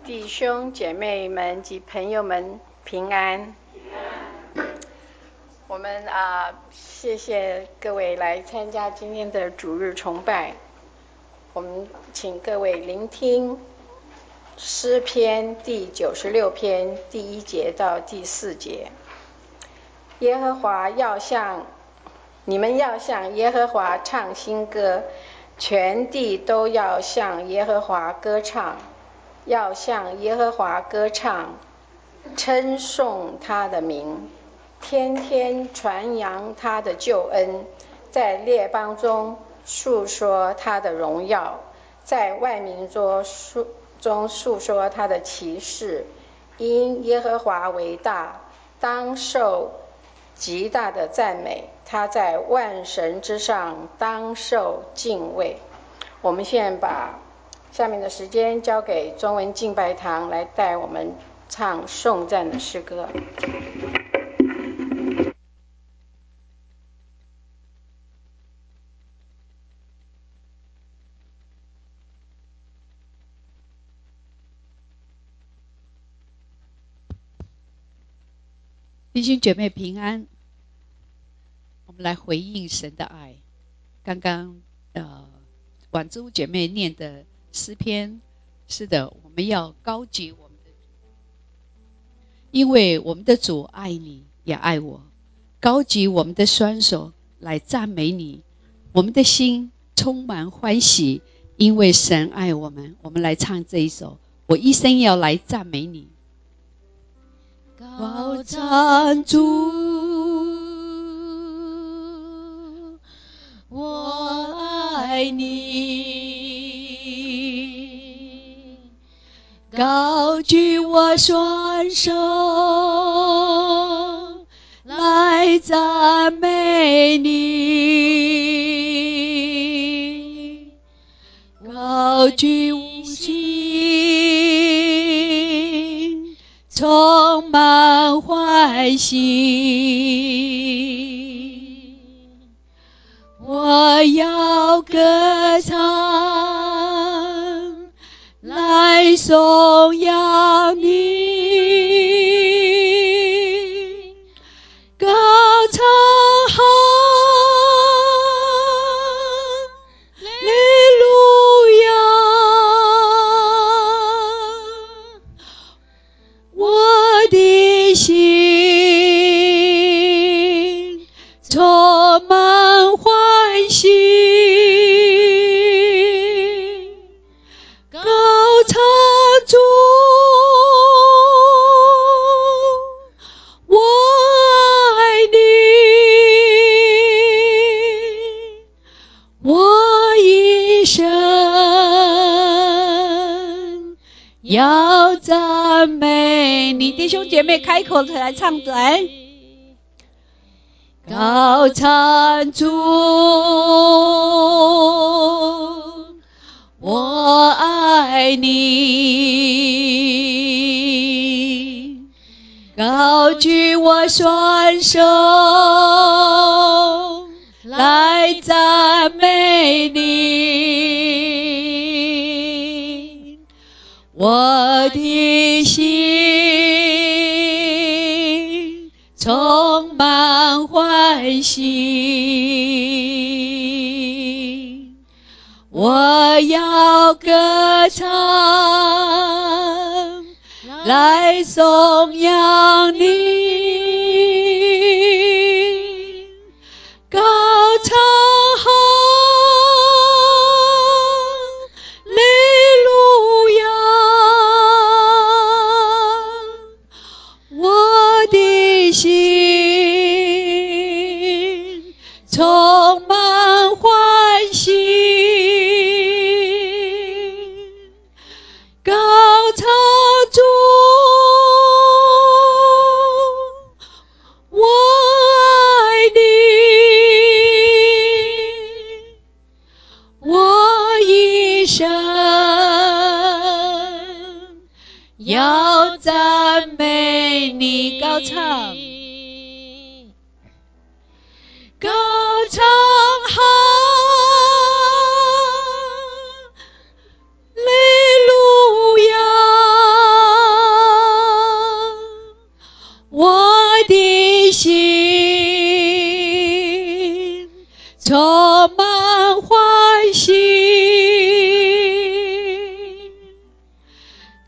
弟兄姐妹们及朋友们平安。我们谢谢各位来参加今天的主日崇拜。我们请各位聆听诗篇第96篇第1节到第4节。耶和华你们要向耶和华唱新歌，全地都要向耶和华歌唱，要向耶和华歌唱，称颂他的名，天天传扬他的救恩，在列邦中述说他的荣耀，在万民中述说他的奇事。因耶和华为大，当受极大的赞美，他在万神之上，当受敬畏。我们现在把下面的时间交给中文敬拜堂来带我们唱颂赞的诗歌。 弟兄姐妹平安，我们来回应神的爱。刚刚婉珠姐妹念的诗篇，是的，我们要高举我们的主，因为我们的主爱你也爱我，高举我们的双手来赞美你，我们的心充满欢喜，因为神爱我们。我们来唱这一首，我一生要来赞美你。高唱主，我爱你，高举我双手来赞美你，高举我心充满欢喜，我要歌唱来颂扬你，高唱哈利路亚，我的心充满欢喜，高唱主，我爱你，我一生要赞美你。弟兄姐妹开口来唱来，高唱主，我爱你，高举我双手来赞美你，我的心充满欢喜，我要歌唱来颂扬你，高唱哈利路亚，我的心充满欢喜，高唱主，我爱你，我一生要赞美你，高唱，高唱哈利路亚，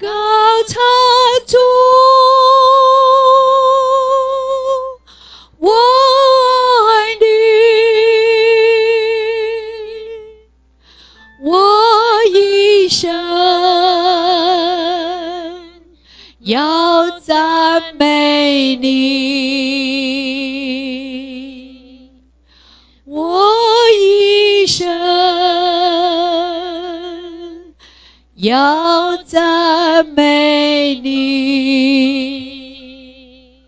高唱主，我爱你，我一生要赞美你，我一生要赞美你。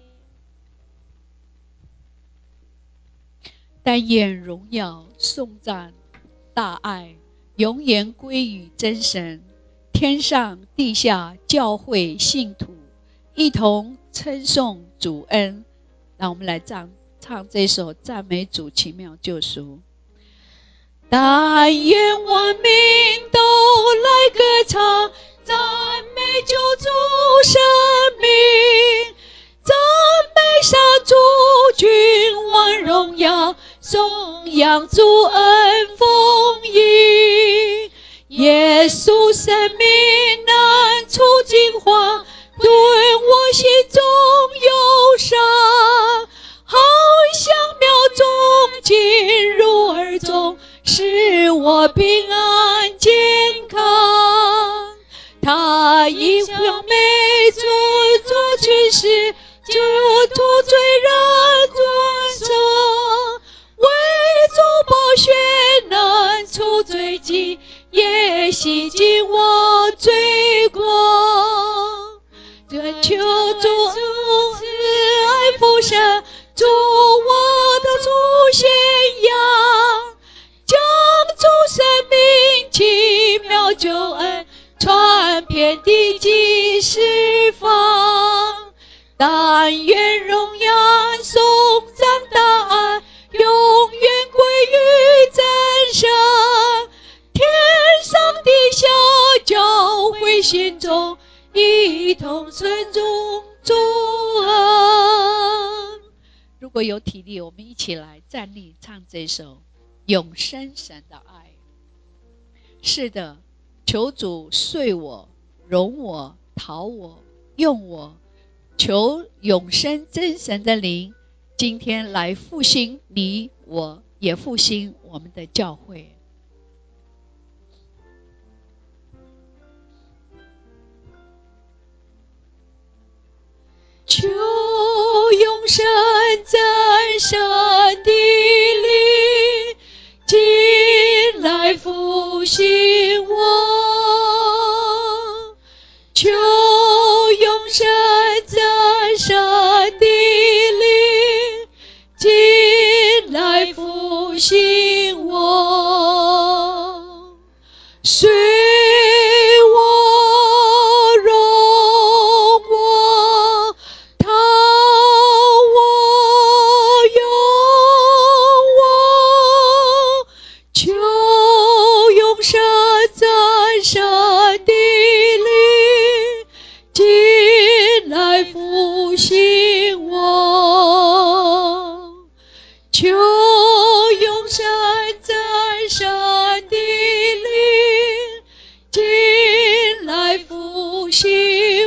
但愿荣耀、颂赞、大爱永远归于真神，天上地下教会信徒一同称颂主恩。让我们来唱这首赞美主奇妙救赎。但愿万民都来歌唱，赞美救主生命，赞美上主君王荣耀，颂扬主恩丰盈。耶稣生命难除惊慌，对我心中忧伤，好像苗种进入耳中，使我平安健康。他以香美主做群事，救赎罪人尊称，为主宝血难除罪疾，也洗净我罪过。愿求主慈爱福生，主我的主宣扬，将主生命奇妙救恩传遍地极四方。但愿荣耀颂赞大爱永远归于真神，天上地下教会心中一同称颂主恩。如果有体力，我们一起来站立唱这首永生神的爱。是的，求主睡我、容我、讨我、用我，求永生真神的灵今天来复兴你我，也复兴我们的教会。求永生真神的灵进来复兴我，求永生真神的灵进来复兴我，随我容我讨我用我，求永生真神的灵进来复兴我，求永生真神的灵进来复兴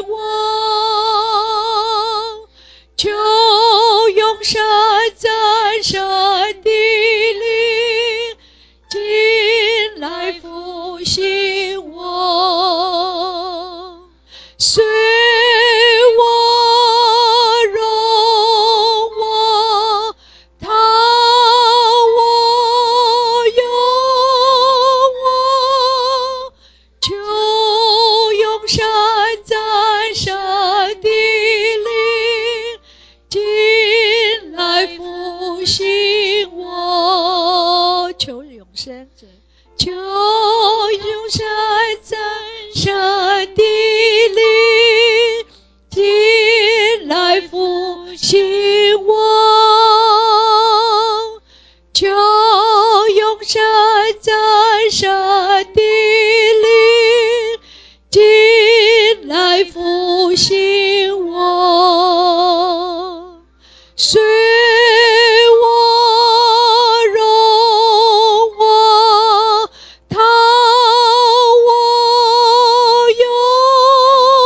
我，求永生真神的灵进来复兴我，随我容我讨我用我，求永生真神的灵进来复兴我，求永生真神的灵进来复兴我，求永生真神的灵进来复兴我，随我容我讨我用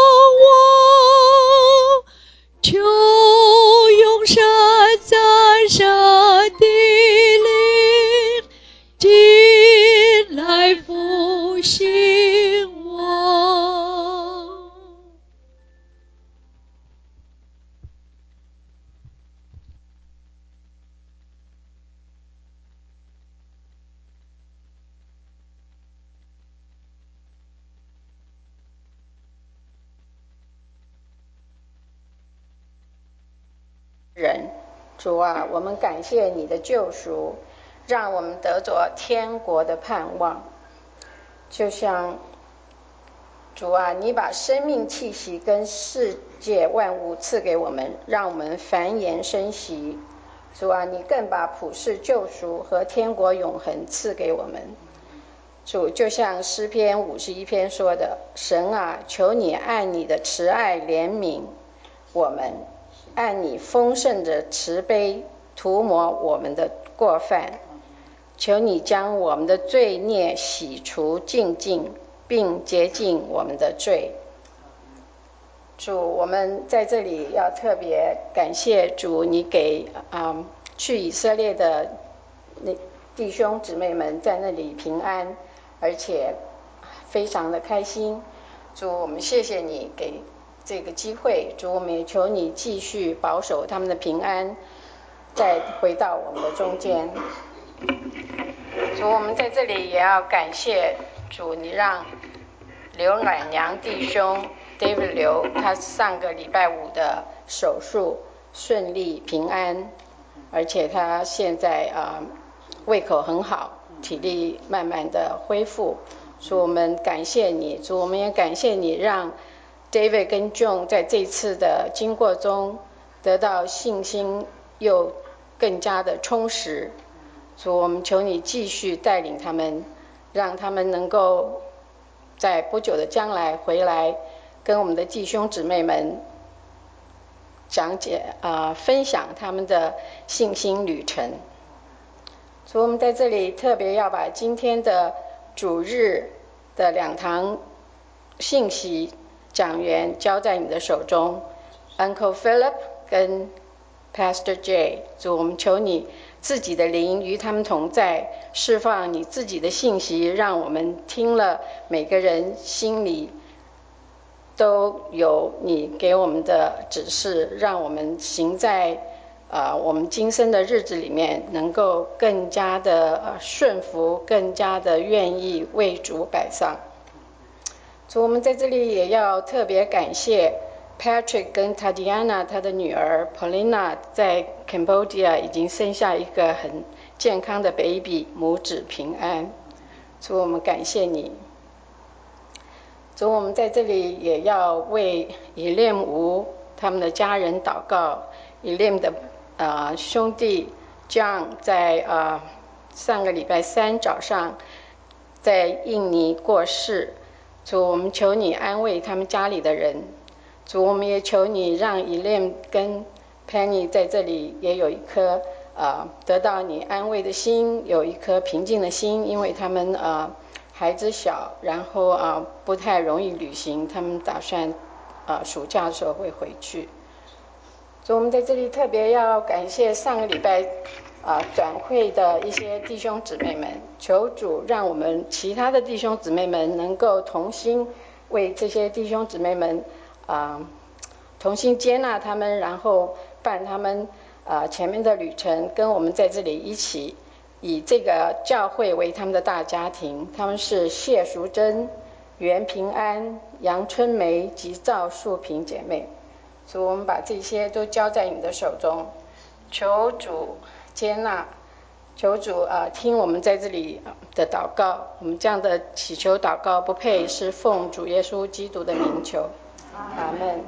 人。主啊，我们感谢你的救赎，让我们得着天国的盼望。就像主啊，你把生命气息跟世界万物赐给我们，让我们繁衍生息。主啊，你更把普世救赎和天国永恒赐给我们。主，就像诗篇51篇说的，神啊，求你按你的慈爱怜悯我们，按你丰盛的慈悲涂抹我们的过犯，求你将我们的罪孽洗除净尽，并洁净我们的罪。主，我们在这里要特别感谢主，你给去以色列的弟兄姊妹们在那里平安，而且非常的开心。主，我们谢谢你给这个机会。主，我们也求你继续保守他们的平安，再回到我们的中间。主，我们在这里也要感谢主，你让刘乃娘弟兄 David 刘他上个礼拜五的手术顺利平安，而且他现在胃口很好，体力慢慢的恢复。主，我们感谢你。主，我们也感谢你让 David 跟 John 在这次的经过中得到信心又更加的充实。主，我们求你继续带领他们，让他们能够在不久的将来回来跟我们的弟兄姊妹们讲解分享他们的信心旅程。所以我们在这里特别要把今天的主日的2堂信息讲员交在你的手中 ，Uncle Philip 跟 Pastor J。主，我们求你自己的灵与他们同在，释放你自己的信息，让我们听了每个人心里都有你给我们的指示，让我们行在我们今生的日子里面，能够更加的顺服，更加的愿意为主摆上。所以我们在这里也要特别感谢 Patrick 跟 Tatiana 他的女儿 Paulina 在 Cambodia 已经生下一个很健康的 baby， 母子平安。所以我们感谢你。所以我们在这里也要为以念吴他们的家人祷告。以念的兄弟 John 在上个礼拜3早上在印尼过世。主，我们求你安慰他们家里的人。主，我们也求你让以念跟 Penny 在这里也有一颗得到你安慰的心，有一颗平静的心，因为他们孩子小，然后不太容易旅行，他们打算暑假的时候会回去。所以我们在这里特别要感谢上个礼拜转会的一些弟兄姊妹们，求主让我们其他的弟兄姊妹们能够同心为这些弟兄姊妹们同心接纳他们，然后办他们前面的旅程，跟我们在这里一起以这个教会为他们的大家庭。他们是谢淑珍、袁平安、杨春梅及赵树平姐妹。所以我们把这些都交在你的手中，求主接纳，求主听我们在这里的祷告。我们这样的祈求祷告不配，是奉主耶稣基督的名求，阿们。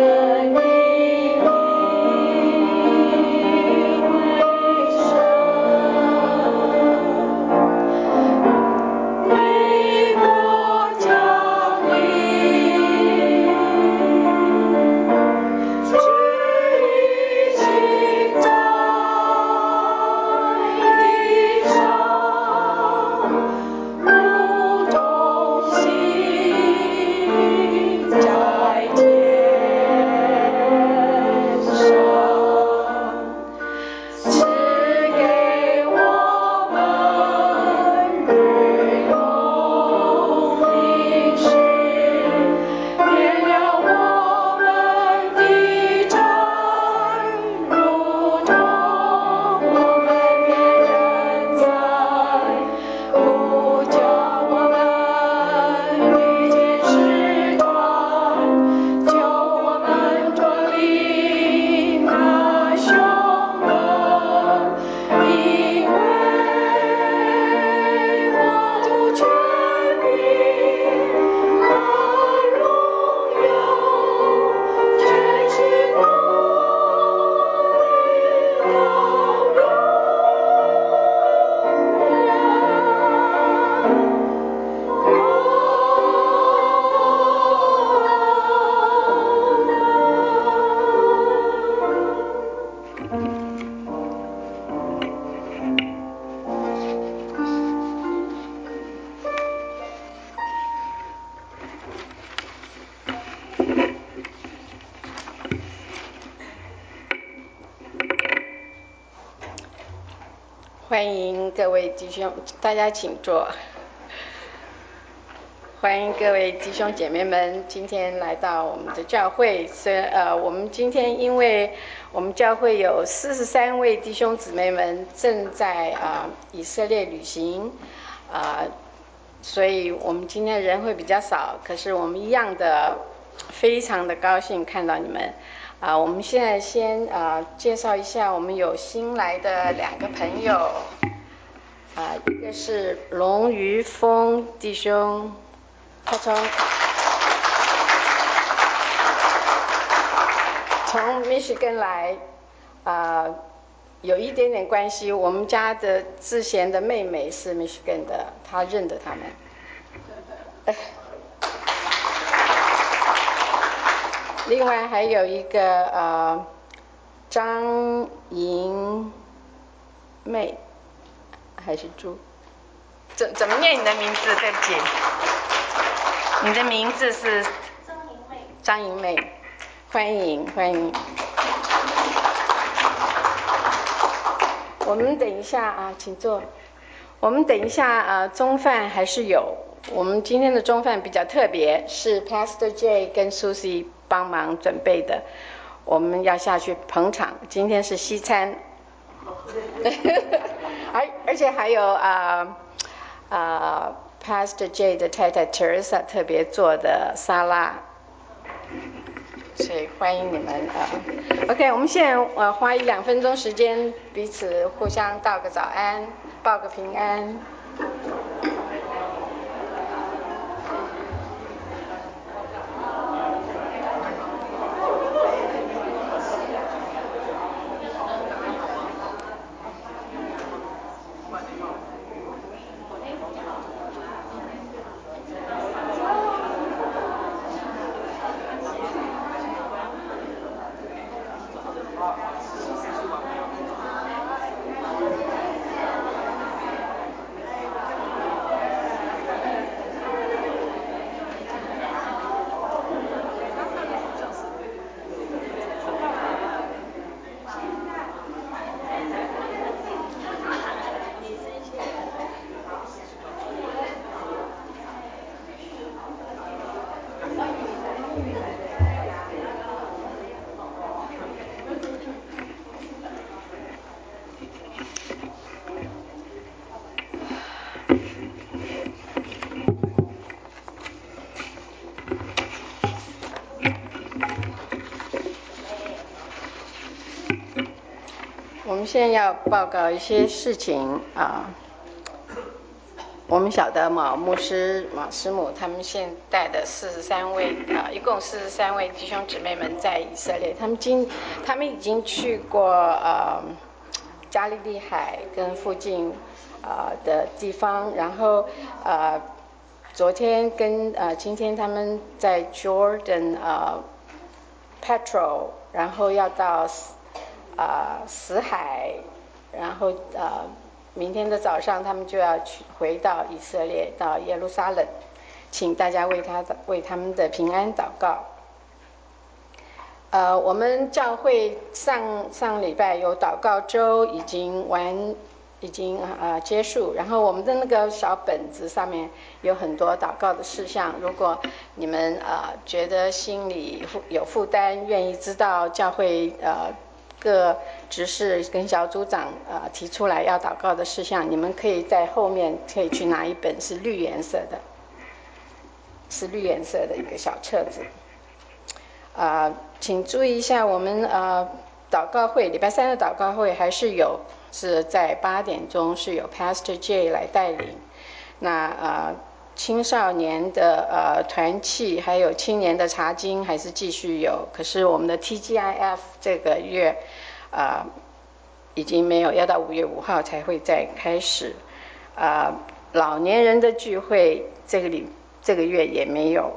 愿欢迎各位弟兄，大家请坐。欢迎各位弟兄姐妹们今天来到我们的教会。我们今天因为我们教会有43位弟兄姊妹们正在以色列旅行，所以我们今天人会比较少，可是我们一样的非常的高兴看到你们。我们现在先介绍一下，我们有新来的2个朋友，一个是龙于峰弟兄，他从 Michigan 来，有一点点关系。我们家的志贤的妹妹是 Michigan 的，他认得他们。另外还有一个张莹妹，还是朱？怎么念你的名字？对不起，你的名字是张莹妹。欢迎欢迎。我们等一下请坐。我们等一下中饭还是有。我们今天的中饭比较特别，是 Pastor J 跟 Susie 帮忙准备的。我们要下去捧场，今天是西餐。而且还有Pastor J 的太太 Teresa 特别做的沙拉，所以欢迎你们OK， 我们现在花1-2分钟时间，彼此互相道个早安，报个平安。我们现在要报告一些事情我们晓得马牧师、马师母他们现带的43位一共43位弟兄姊妹们在以色列，他们已经去过加利利海跟附近的地方，然后昨天跟今天他们在 Jordan Petrol， 然后要到死海，然后明天的早上他们就要回到以色列，到耶路撒冷，请大家为他们的平安祷告。我们教会上礼拜有祷告周已经结束，然后我们的那个小本子上面有很多祷告的事项，如果你们觉得心里有负担，愿意知道教会各执事跟小组长提出来要祷告的事项，你们可以在后面可以去拿一本是绿颜色的一个小册子。请注意一下，我们祷告会礼拜3的祷告会还是是在8点钟，是由 Pastor J 来带领。那青少年的团契还有青年的查经还是继续有，可是我们的 TGIF 这个月已经没有，要到5月5号才会再开始。老年人的聚会这个月也没有。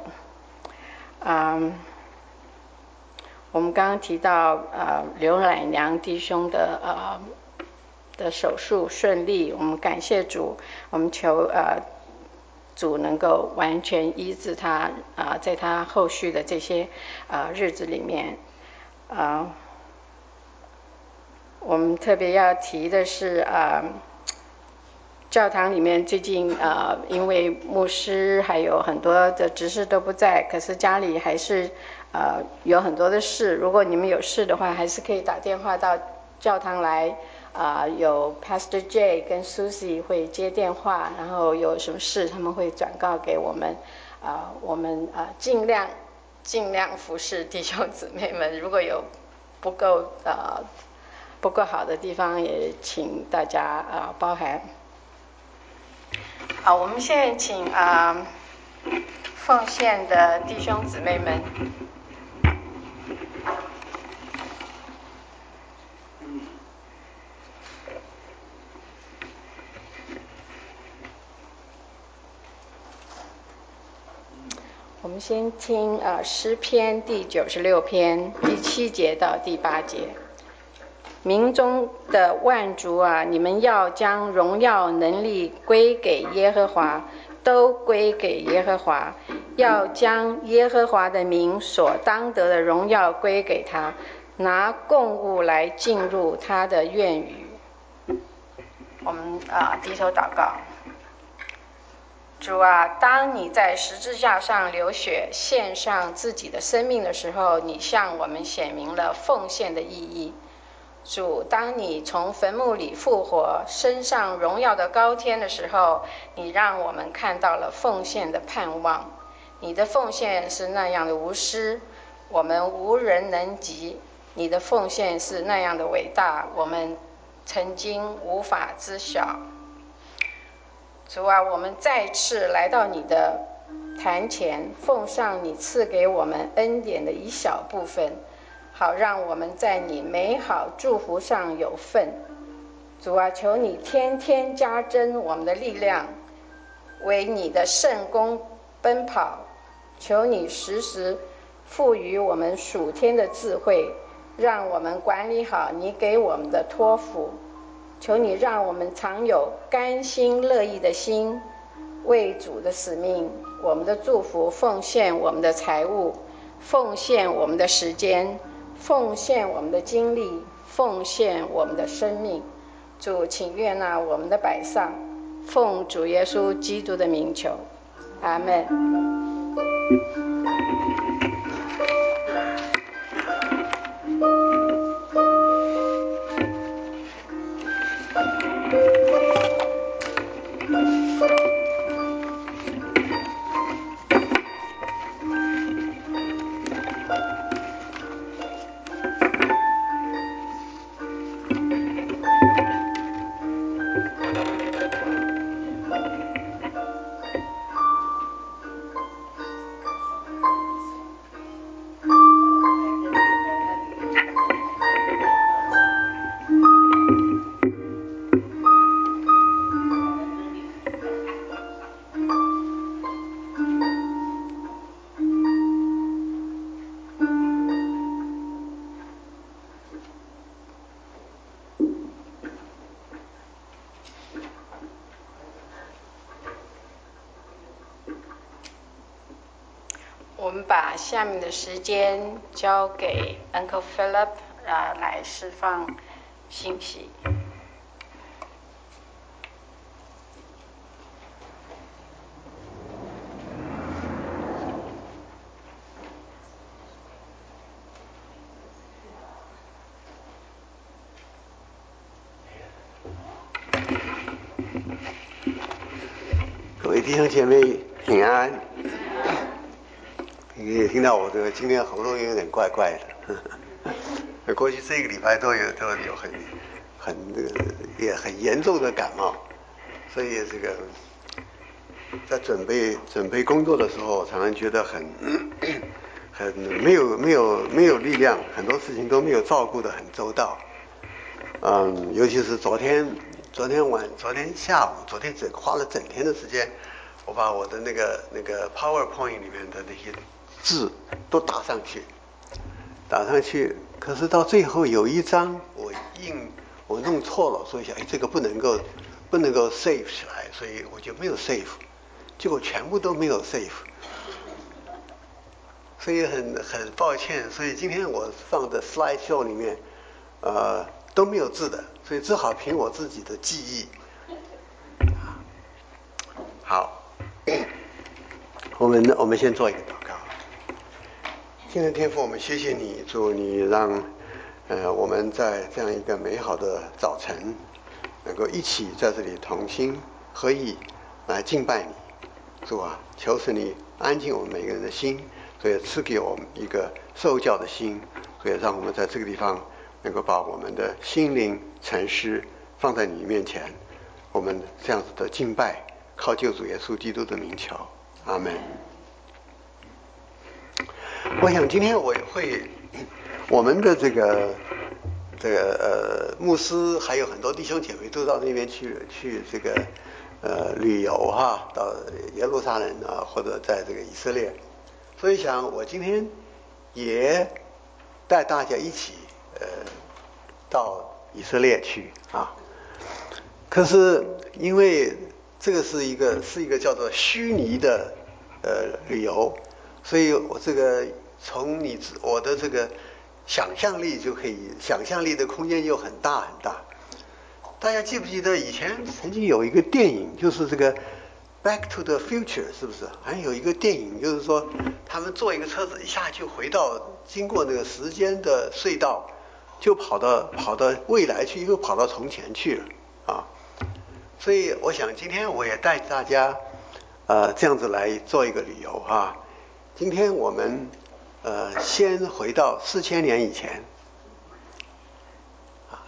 我们刚刚提到刘乃良弟兄的手术顺利，我们感谢主，我们求主能够完全医治他在他后续的这些日子里面我们特别要提的是教堂里面最近因为牧师还有很多的执事都不在，可是家里还是有很多的事。如果你们有事的话，还是可以打电话到教堂来。有 Pastor J 跟 Susie 会接电话，然后有什么事他们会转告给我们。我们尽量服侍弟兄姊妹们。如果有不够好的地方，也请大家包涵。好，我们现在请奉献的弟兄姊妹们。我们先听诗篇第96篇第7节到第8节。民中的万族啊，你们要将荣耀能力归给耶和华，都归给耶和华，要将耶和华的名所当得的荣耀归给他，拿供物来进入他的院宇。我们低头祷告。主啊，当你在十字架上流血献上自己的生命的时候，你向我们显明了奉献的意义。主，当你从坟墓里复活升上荣耀的高天的时候，你让我们看到了奉献的盼望。你的奉献是那样的无私，我们无人能及。你的奉献是那样的伟大，我们曾经无法知晓。主啊，我们再次来到你的坛前，奉上你赐给我们恩典的一小部分，好让我们在你美好祝福上有份。主啊，求你天天加增我们的力量，为你的圣工奔跑。求你时时赋予我们属天的智慧，让我们管理好你给我们的托付。求你让我们常有甘心乐意的心，为主的使命，我们的祝福奉献我们的财物，奉献我们的时间，奉献我们的精力，奉献我们的生命。主，请悦纳我们的摆上，奉主耶稣基督的名求，阿们。我们把下面的时间交给 Uncle Philip 来释放信息。 各位弟兄姐妹平安。也听到我这个今天喉咙有点怪怪的，过去这个礼拜都有也很严重的感冒，所以这个在准备工作的时候，常常觉得很没有力量，很多事情都没有照顾得很周到。尤其是昨天下午，花了整天的时间，我把我的那个 PowerPoint 里面的那些字都打上去，可是到最后有一张我弄错了，所以想这个不能够 save 起来，所以我就没有 save， 结果全部都没有 save， 所以很抱歉，所以今天我放的 slide show 里面都没有字的，所以只好凭我自己的记忆好，我们先做一个祷告。亲爱的天父，我们谢谢你，主你让我们在这样一个美好的早晨，能够一起在这里同心合意来敬拜你。主啊，求是你安静我们每个人的心，所以赐给我们一个受教的心，所以让我们在这个地方能够把我们的心灵沉思放在你面前。我们这样子的敬拜，靠救主耶稣基督的名求，阿门。我想今天我们的这个牧师还有很多弟兄姐妹都到那边去这个旅游哈，到耶路撒冷啊，或者在这个以色列，所以想我今天也带大家一起到以色列去啊。可是因为这个是一个叫做虚拟的旅游，所以我这个从我的这个想象力就可以，想象力的空间就很大很大。大家记不记得以前曾经有一个电影，就是这个 Back to the Future， 是不是？还有一个电影，就是说他们坐一个车子一下就回到，经过那个时间的隧道，就跑到未来去，又跑到从前去了啊。所以我想今天我也带大家这样子来做一个旅游啊。今天我们先回到4000年以前啊。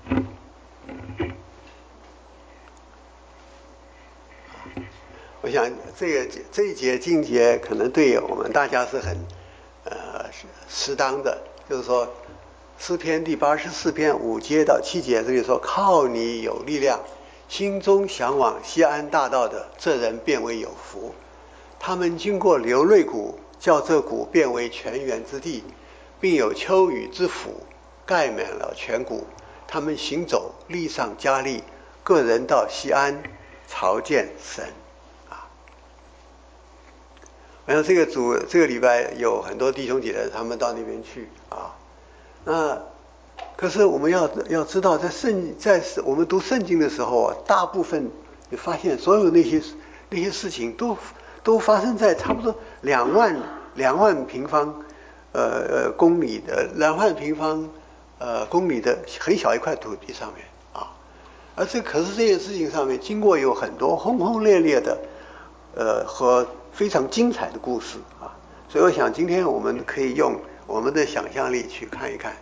我想这一节经节可能对我们大家是很适当的，就是说诗篇第84篇5节到7节，这里说靠你有力量，心中向往锡安大道的这人变为有福。他们经过流泪谷，叫这谷变为泉源之地，并有秋雨之福盖满了全谷。他们行走，力上加力，个人到锡安朝见神。然后这个礼拜有很多弟兄姐妹他们到那边去啊。那可是我们要知道，在我们读圣经的时候啊，大部分你发现所有那些事情都发生在差不多2万平方公里的2万平方公里的很小一块土地上面啊。而可是这件事情上面经过有很多轰轰烈烈的和非常精彩的故事啊。所以我想今天我们可以用我们的想象力去看一看。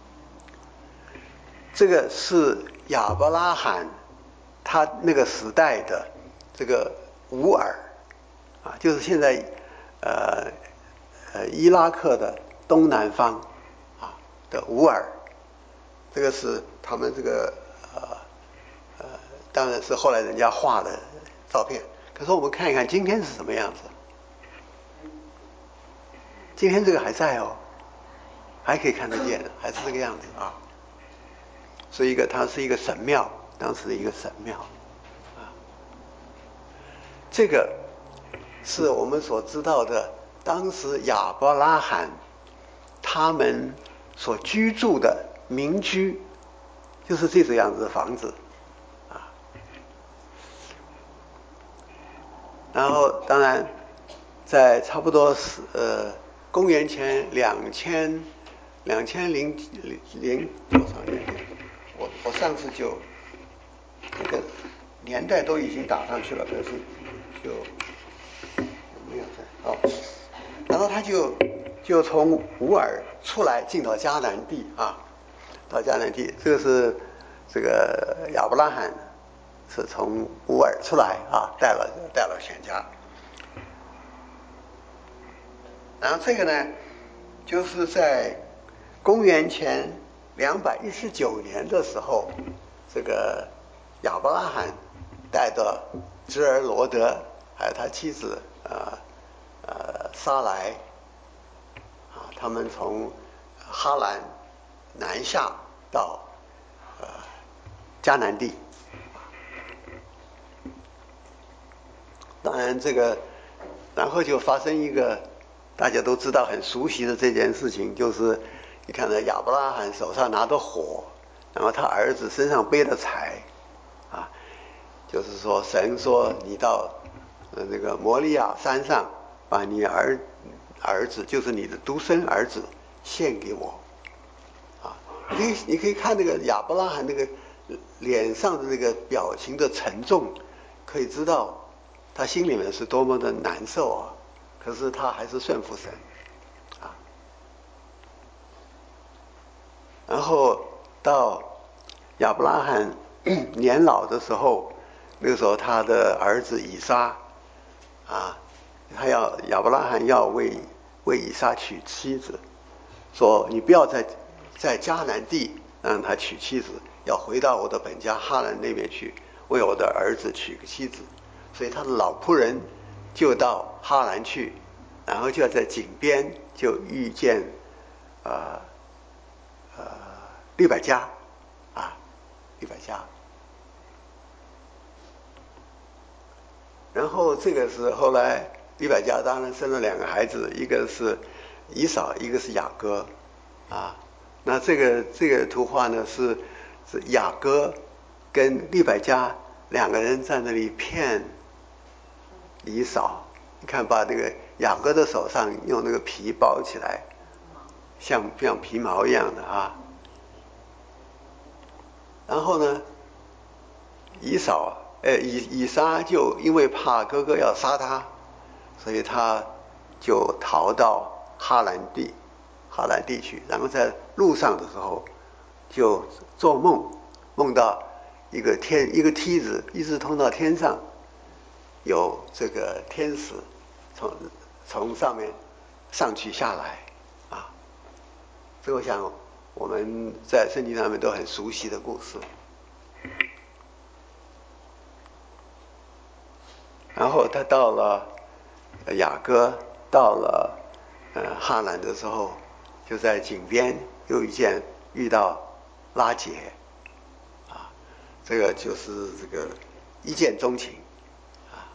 这个是亚伯拉罕他那个时代的这个乌尔啊，就是现在伊拉克的东南方啊的乌尔。这个是他们这个当然是后来人家画的照片。可是我们看一看今天是什么样子。今天这个还在哦，还可以看得见，还是这个样子啊。它是一个神庙，当时的一个神庙啊。这个是我们所知道的，当时亚伯拉罕他们所居住的民居，就是这种样子的房子啊。然后当然在差不多公元前2000多少年，我上次就这个年代都已经打上去了，可是就没有在哦。然后他就从乌尔出来进到迦南地啊，到迦南地。这个是这个亚伯拉罕是从乌尔出来啊，带了全家。然后这个呢，就是在公元前219年的时候，这个亚伯拉罕带着侄儿罗德还有他妻子撒莱啊，他们从哈兰南下到迦南地。当然然后就发生一个大家都知道很熟悉的这件事情，就是你看到亚伯拉罕手上拿着火，然后他儿子身上背着柴啊，就是说神说你到那个摩利亚山上，把你儿子，就是你的独生儿子献给我。啊，你可以看那个亚伯拉罕那个脸上的那个表情的沉重，可以知道他心里面是多么的难受啊。可是他还是顺服神啊。然后到亚伯拉罕年老的时候，那个时候他的儿子以撒啊，亚伯拉罕要为以撒娶妻子，说你不要在迦南地让他娶妻子，要回到我的本家哈兰那边去，为我的儿子娶个妻子。所以他的老仆人就到哈兰去，然后就要在井边就遇见利百加啊，利百加。然后这个是后来利百加当然生了2个孩子，一个是以扫，一个是雅各啊。那这个图画呢是雅各跟利百加2个人在那里骗以扫。你看，把这个雅各的手上用那个皮包起来，像皮毛一样的啊。然后呢，以撒就因为怕哥哥要杀他，所以他就逃到哈兰地去。然后在路上的时候，就做梦到一个梯子一直通到天上，有这个天使从上面上去下来啊。这我想我们在圣经上面都很熟悉的故事。然后他到了雅各，到了哈兰的时候，就在井边又遇到拉结啊，这个就是这个一见钟情啊。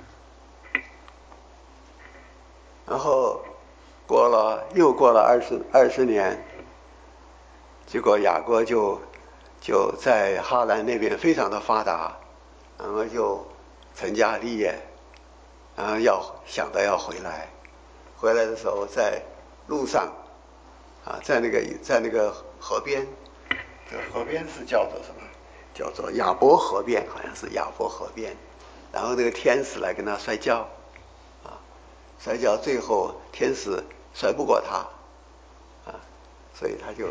然后又过了20年，结果雅各就在哈兰那边非常的发达，然后就成家立业，然后想到要回来的时候，在路上啊，在那个河边，这个河边是叫做什么？叫做雅博河边，好像是雅博河边。然后那个天使来跟他摔跤啊，摔跤最后天使摔不过他啊，所以他就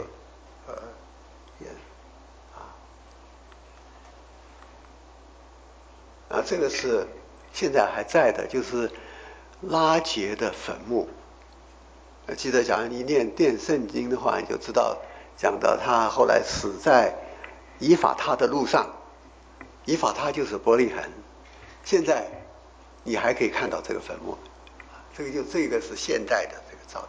这个是现在还在的，就是拉结的坟墓。记得假如你念圣经的话，你就知道讲到他后来死在以法他的路上，以法他就是伯利恒。现在你还可以看到这个坟墓，这个是现代的这个照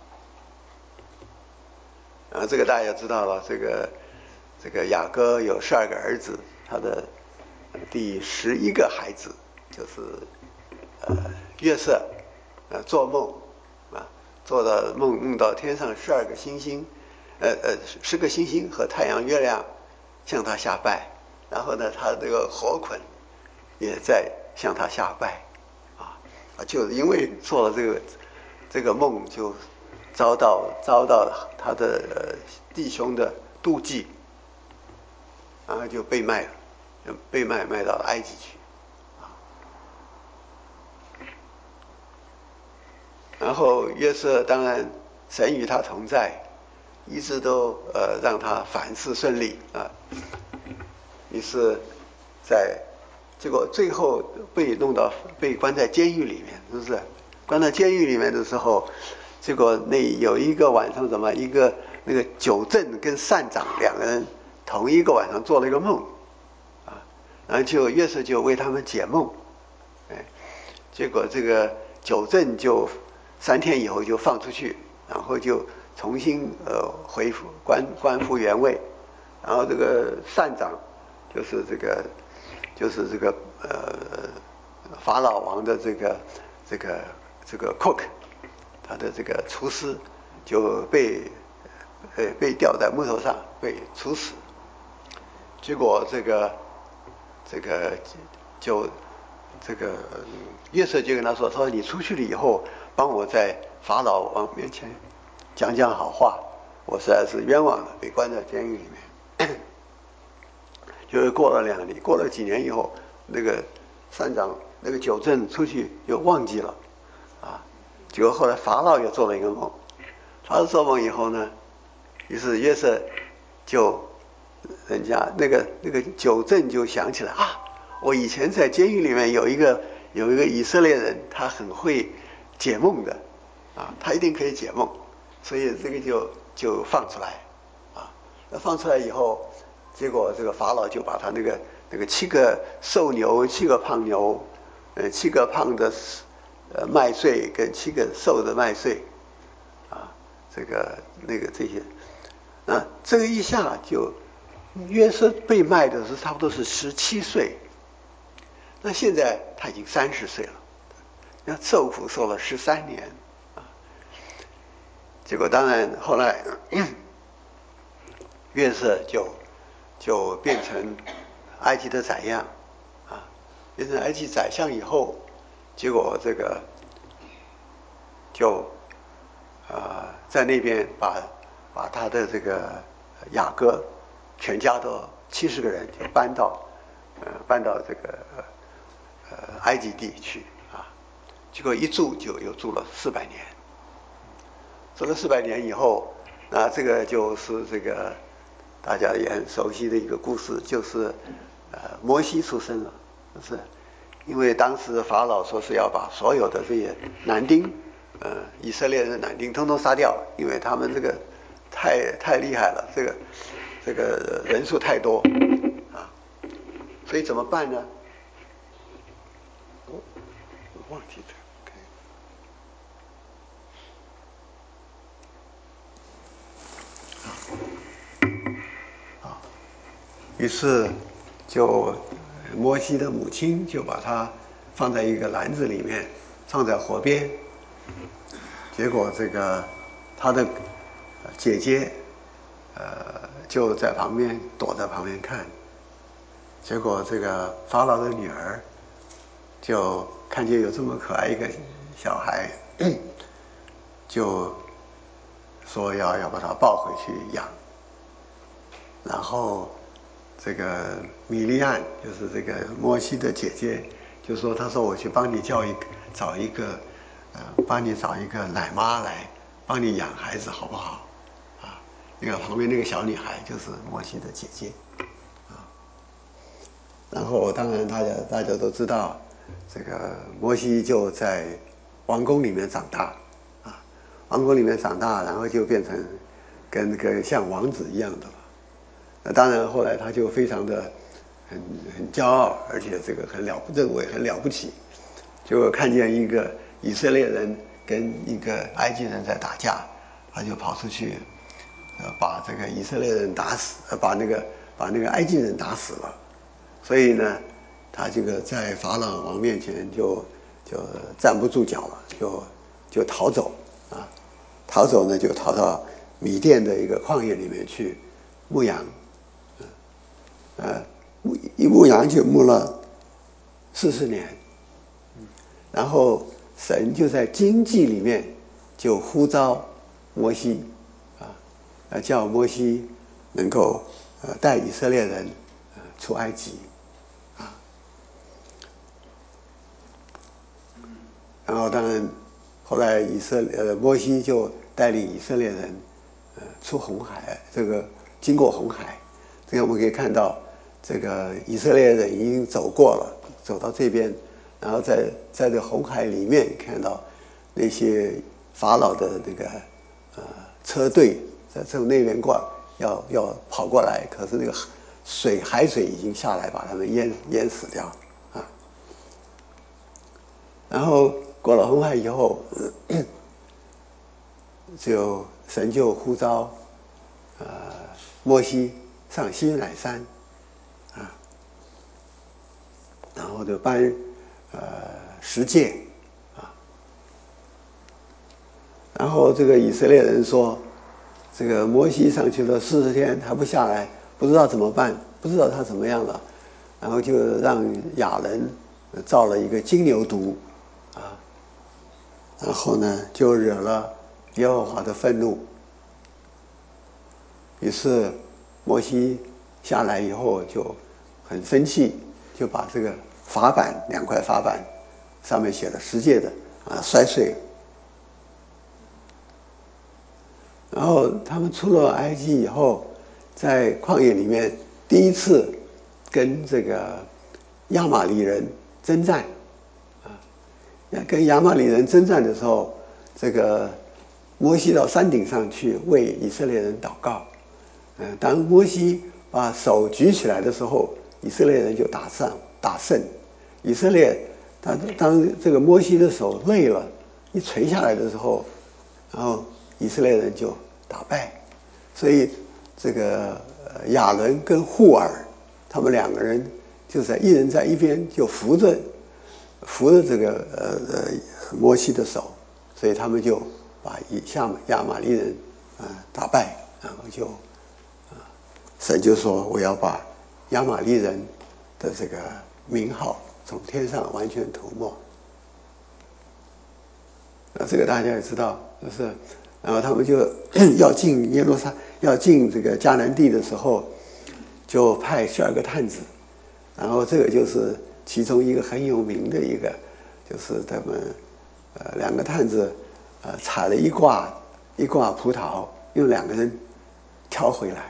片。这个大家知道了，这个雅各有12个儿子，他的第11个孩子就是约瑟，做梦啊，做到梦到天上12个星星，10个星星和太阳、月亮向他下拜，然后呢，他这个火捆也在向他下拜啊，就因为做了这个梦，就遭到他的弟兄的妒忌，然后就被卖到埃及去。然后约瑟当然神与他同在，一直都让他凡事顺利啊。于是结果最后被关在监狱里面，是不是？关在监狱里面的时候，结果有一个晚上那个酒政跟善长2个人同一个晚上做了一个梦啊，然后约瑟就为他们解梦，结果这个酒政就3天以后就放出去，然后就重新恢复官复原位，然后这个善长就是这个法老王的这个 cook， 他的这个厨师就被吊在木头上被处死，结果这个就这个约瑟就跟他说你出去了以后，帮我在法老王面前讲讲好话，我实在是冤枉了，被关在监狱里面。就是过了几年以后，那个山长那个九正出去又忘记了啊，结果后来法老又做了一个梦，法老做梦以后呢，于是约瑟就人家那个九正就想起来啊，我以前在监狱里面有一个以色列人，他很会解梦的啊，他一定可以解梦，所以这个就放出来啊。那放出来以后，结果这个法老就把他那个7个瘦牛、7个胖牛，7个胖的麦穗跟7个瘦的麦穗啊，这些，这个一下就约瑟被卖的是差不多是17岁，那现在他已经30岁了，那受苦受了13年啊。结果当然后来约瑟就变成埃及的宰相啊，变成埃及宰相以后，结果这个就在那边把他的这个雅各全家的70个人就搬到这个埃及地去啊，结果一住就又住了400年，住了400年以后，那这个就是这个大家也很熟悉的一个故事，就是摩西出生了，就是因为当时法老说是要把所有的这些男丁以色列人的男丁通通杀掉，因为他们这个太厉害了，这个人数太多啊，所以怎么办呢？我忘记这个。于是就摩西的母亲就把他放在一个篮子里面，放在河边。结果这个他的姐姐就在旁边躲在旁边看。结果这个法老的女儿就看见有这么可爱一个小孩，就说要把他抱回去养。然后这个米利暗就是这个摩西的姐姐，就说她说我去帮你找一个奶妈来帮你养孩子好不好？啊，那个旁边那个小女孩就是摩西的姐姐啊。然后当然大家都知道，这个摩西就在王宫里面长大啊，王宫里面长大，然后就变成跟那个像王子一样的了。那当然后来他就非常的很骄傲，而且这个认为很了不起，就看见一个以色列人跟一个埃及人在打架，他就跑出去把这个以色列人打死，把那个埃及人打死了。所以呢，他这个在法老王面前就站不住脚了，就逃走啊，逃走呢就逃到米甸的一个旷野里面去牧羊。一牧羊就牧了40年，然后神就在经济里面就呼召摩西叫摩西能够带以色列人出埃及啊。然后当然后来摩西就带领以色列人出红海，这个经过红海，这个我们可以看到这个以色列人已经走到这边，然后在这个红海里面看到那些法老的那个车队从那边要跑过来，可是那个海水已经下来把他们淹死掉啊。然后过了红海以后，神就呼召摩西上西乃山啊，然后就颁10诫啊。然后这个以色列人说，这个摩西上去了40天还不下来，不知道怎么办，不知道他怎么样了，然后就让亚伦造了一个金牛犊啊，然后呢就惹了耶和华的愤怒。于是摩西下来以后就很生气，就把这个法板2块法板上面写了十诫的摔碎了。然后他们出了埃及以后，在旷野里面第一次跟这个亚玛力人征战跟亚玛力人征战的时候，这个摩西到山顶上去为以色列人祷告。当摩西把手举起来的时候，以色列人就打胜。以色列当这个摩西的手累了，一垂下来的时候，然后以色列人就打败。所以这个亚伦跟户尔他们2个人就一人在一边，就扶着这个摩西的手，所以他们就把亚玛力人打败，然后就神就说我要把亚玛力人的这个名号从天上完全涂抹。这个大家也知道，就是然后他们就要进要进这个迦南地的时候，就派12个探子，然后这个就是其中一个很有名的一个，就是他们2个探子采了一挂葡萄，用2个人挑回来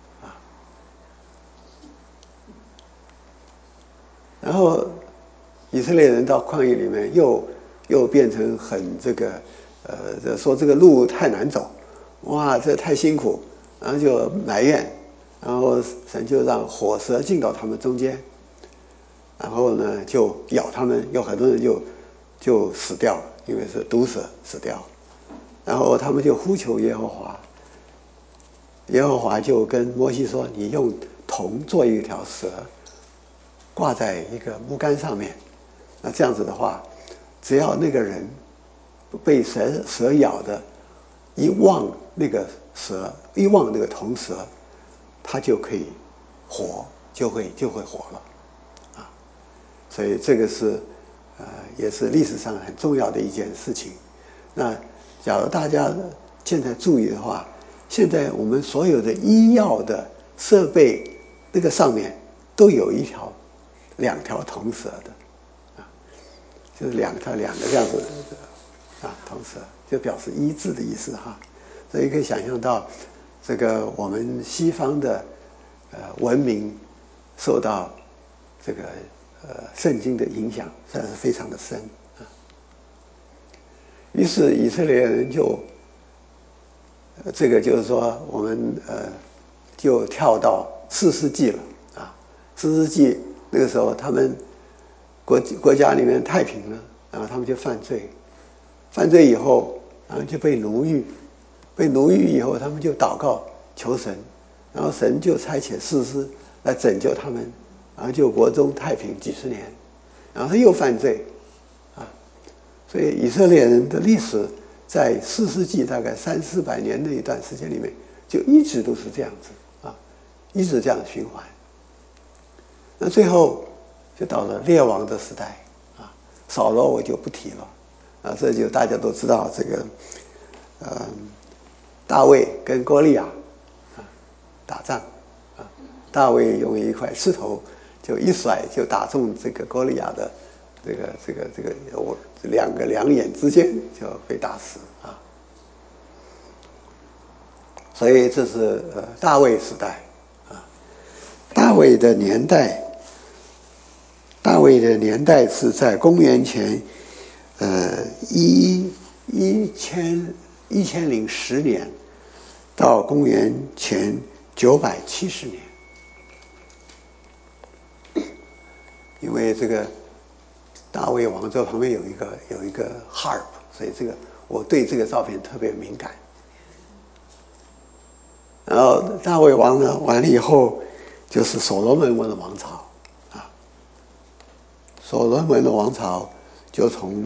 然后以色列人到旷野里面又变成很这个说这个路太难走，哇，这太辛苦，然后就埋怨，然后神就让火蛇进到他们中间，然后呢就咬他们，有很多人就死掉了，因为是毒蛇死掉。然后他们就呼求耶和华，耶和华就跟摩西说：“你用铜做一条蛇，挂在一个木杆上面。那这样子的话，只要那个人被蛇咬的，一望那个铜蛇，他就可以活，就会活了啊。所以这个是也是历史上很重要的一件事情。那假如大家现在注意的话，现在我们所有的医药的设备那个上面都有2条铜蛇的就是两个这样子铜蛇，就表示医治的意思哈。所以可以想象到这个我们西方的文明受到这个圣经的影响，算是非常的深于是以色列人就这个就是说我们就跳到4世纪了4世纪那个时候他们国家里面太平了，然后他们就犯罪以后，然后就被奴役以后，他们就祷告求神，然后神就差遣士师来拯救他们，然后就国中太平几十年，然后他又犯罪所以以色列人的历史在4世纪大概300-400年的一段时间里面，就一直都是这样子一直这样循环。那最后就到了列王的时代扫罗我就不提了这就大家都知道这个大卫跟歌利亚打仗大卫用一块石头就一甩，就打中这个歌利亚的这个两眼之间，就被打死所以这是大卫时代大卫的年是在公元前1010年到公元前970年。因为这个大卫王座旁边有一个 harp， 所以这个我对这个照片特别敏感。然后大卫王呢完了以后，就是所罗门王的王朝所罗门的王朝就从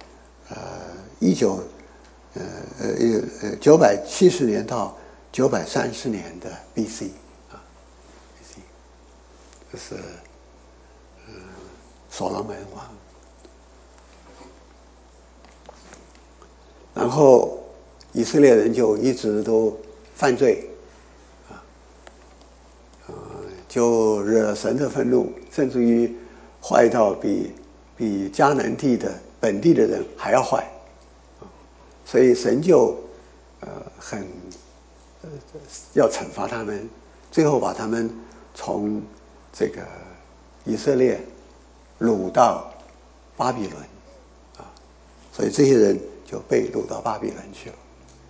970年到930年的 BC 就是所罗门王。然后以色列人就一直都犯罪，就惹了神的愤怒，甚至于坏到比迦南地的本地的人还要坏，所以神就要惩罚他们，最后把他们从这个以色列掳到巴比伦，所以这些人就被掳到巴比伦去了。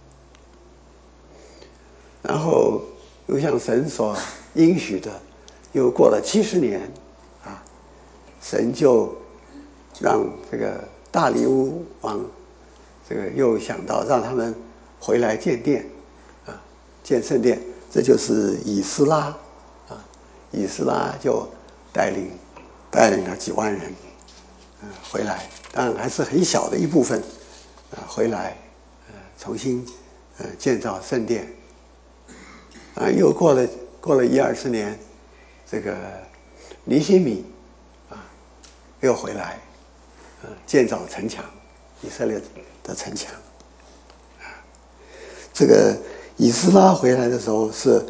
然后又像神所应许的，又过了70年，神就让这个大利乌王这个又想到让他们回来建殿，建圣殿，这就是以斯拉，以斯拉就带领了几万人，回来，当然还是很小的一部分，回来，重新建造圣殿，又过了10-20年，这个尼希米又回来，建造城墙，以色列的城墙。这个以斯拉回来的时候是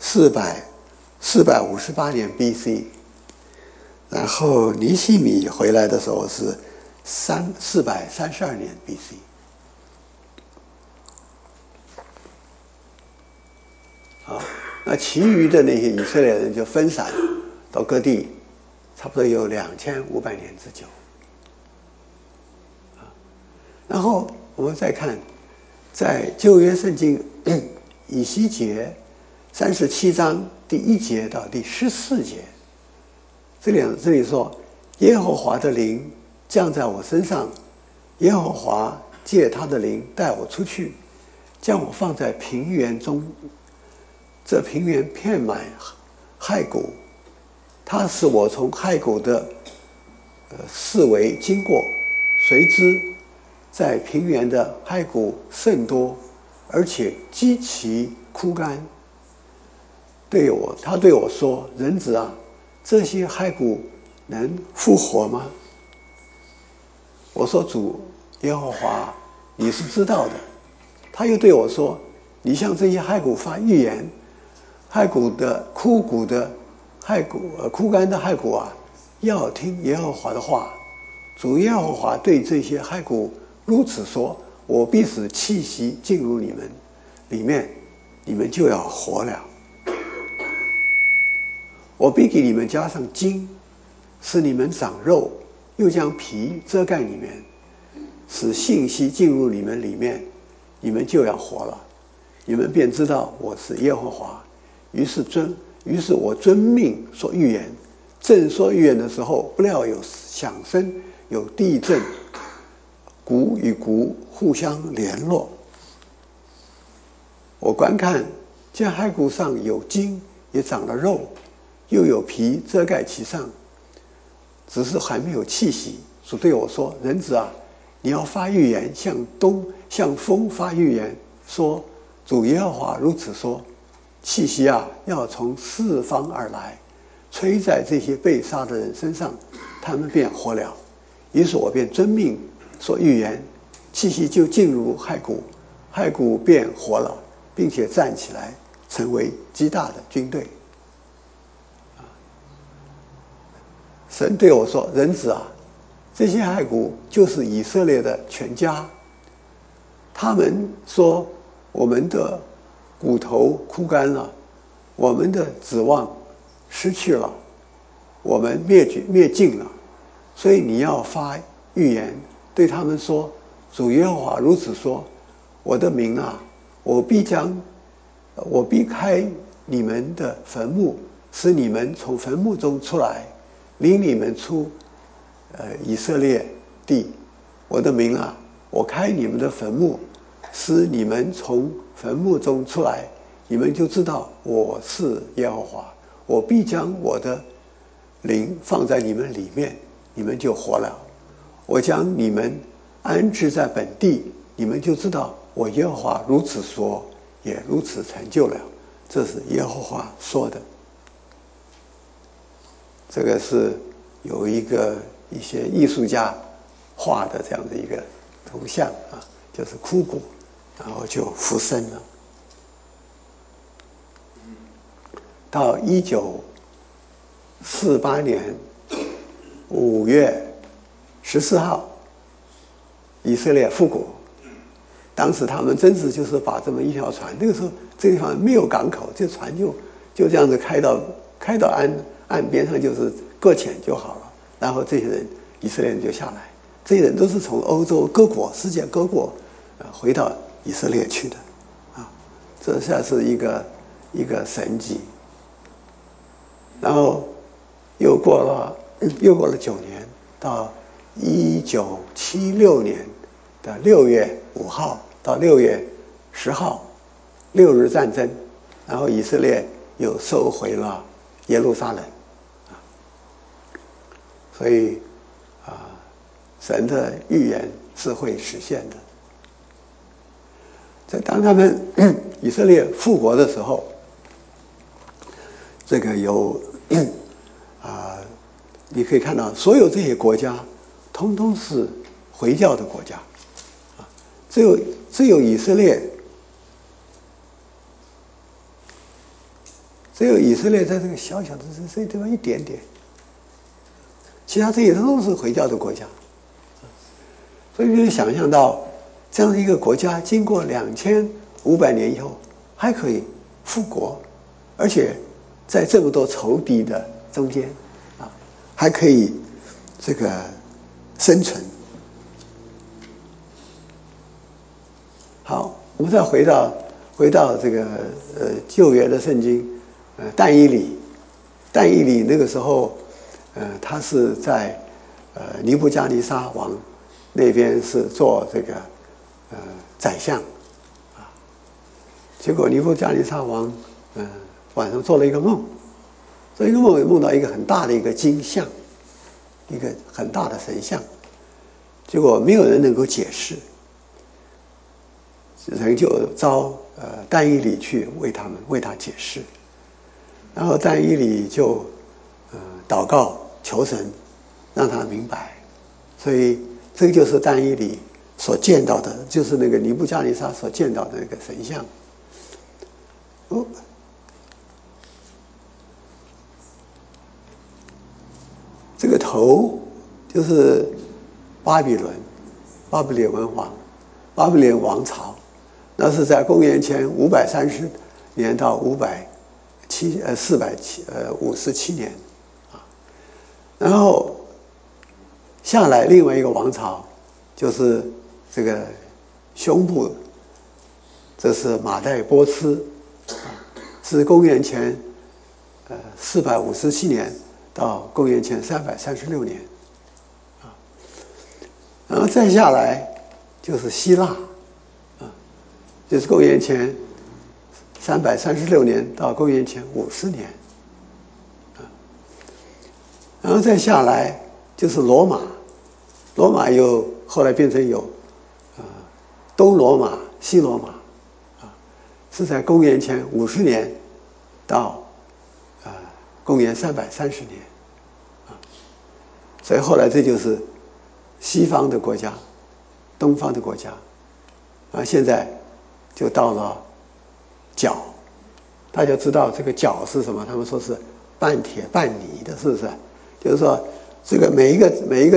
458年 BC， 然后尼希米回来的时候是432年 BC。那其余的那些以色列人就分散到各地，差不多有2500年之久。然后我们再看，在旧约圣经以西结37章第1节到第14节，这里说，耶和华的灵降在我身上，耶和华借他的灵带我出去，将我放在平原中，这平原遍满骸骨，他使我从骸骨的四围经过，谁知在平原的骸骨甚多，而且极其枯干。他对我说，人子啊，这些骸骨能复活吗？我说，主耶和华，你是知道的。他又对我说，你向这些骸骨发预言，骸骨的枯干的骸骨啊，要听耶和华的话。主耶和华对这些骸骨如此说，我必使气息进入你们里面，你们就要活了。我必给你们加上筋，使你们长肉，又将皮遮盖你们，使信息进入你们里面，你们就要活了。你们便知道我是耶和华。于是我遵命说预言，正说预言的时候，不料有响声，有地震，骨与骨互相联络。我观看，见骸骨上有筋，也长了肉，又有皮遮盖其上，只是还没有气息。主对我说，人子啊，你要发预言，向风发预言，说，主耶和华如此说，气息啊，要从四方而来，吹在这些被杀的人身上，他们便活了。于是我便遵命说预言，气息就进入骸骨，骸骨便活了，并且站起来，成为极大的军队。神对我说，人子啊，这些骸骨就是以色列的全家。他们说，我们的骨头枯干了，我们的指望失去了，我们灭尽了。所以你要发预言，对他们说，主耶和华如此说，我的名啊，我必开你们的坟墓，使你们从坟墓中出来，领你们出以色列地。我的名啊，我开你们的坟墓，使你们从坟墓中出来，你们就知道我是耶和华。我必将我的灵放在你们里面，你们就活了。我将你们安置在本地，你们就知道我耶和华如此说，也如此成就了。这是耶和华说的。这个是有一个一些艺术家画的这样的一个图像啊，就是枯骨，然后就复生了。到1948年5月14号，以色列复国。当时他们真是就是把这么一条船，那个时候这个地方没有港口，这船就这样子开到岸边上，就是搁浅就好了。然后这些人以色列人就下来，这些人都是从欧洲各国、世界各国回到以色列去的，啊，这算是一个神迹。然后又过了9年，到1976年的6月5号到6月10号，6日战争，然后以色列又收回了耶路撒冷，所以神的预言是会实现的。当他们以色列复国的时候，这个你可以看到，所有这些国家通通是回教的国家，只有以色列在这个小小的这地方一点点，其他这些都是回教的国家。所以你就想象到这样的一个国家，经过2500年以后还可以复国，而且在这么多仇敌的中间还可以这个生存。好，我们再回到这个旧约的圣经，但以理那个时候，他是在尼布加尼撒王那边是做这个宰相结果尼布加尼撒王晚上做了一个梦，做一个梦梦到一个很大的一个金像，一个很大的神像，结果没有人能够解释，人就召但以理去为他解释，然后但以理就祷告求神让他明白，所以这个就是但以理所见到的，就是那个尼布加尼撒所见到的那个神像。这个头就是巴比伦文王，巴比伦王朝，那是在公元前530年到457年然后下来另外一个王朝，就是这个胸部，这是马代波斯，是公元前457年到公元前336年然后再下来就是希腊就是公元前336年到公元前50年然后再下来就是罗马又后来变成有东罗马西罗马是在公元前50年到公元330年所以后来这就是西方的国家，东方的国家现在就到了角，大家知道这个角是什么？他们说是半铁半泥的，是不是？就是说这个每一个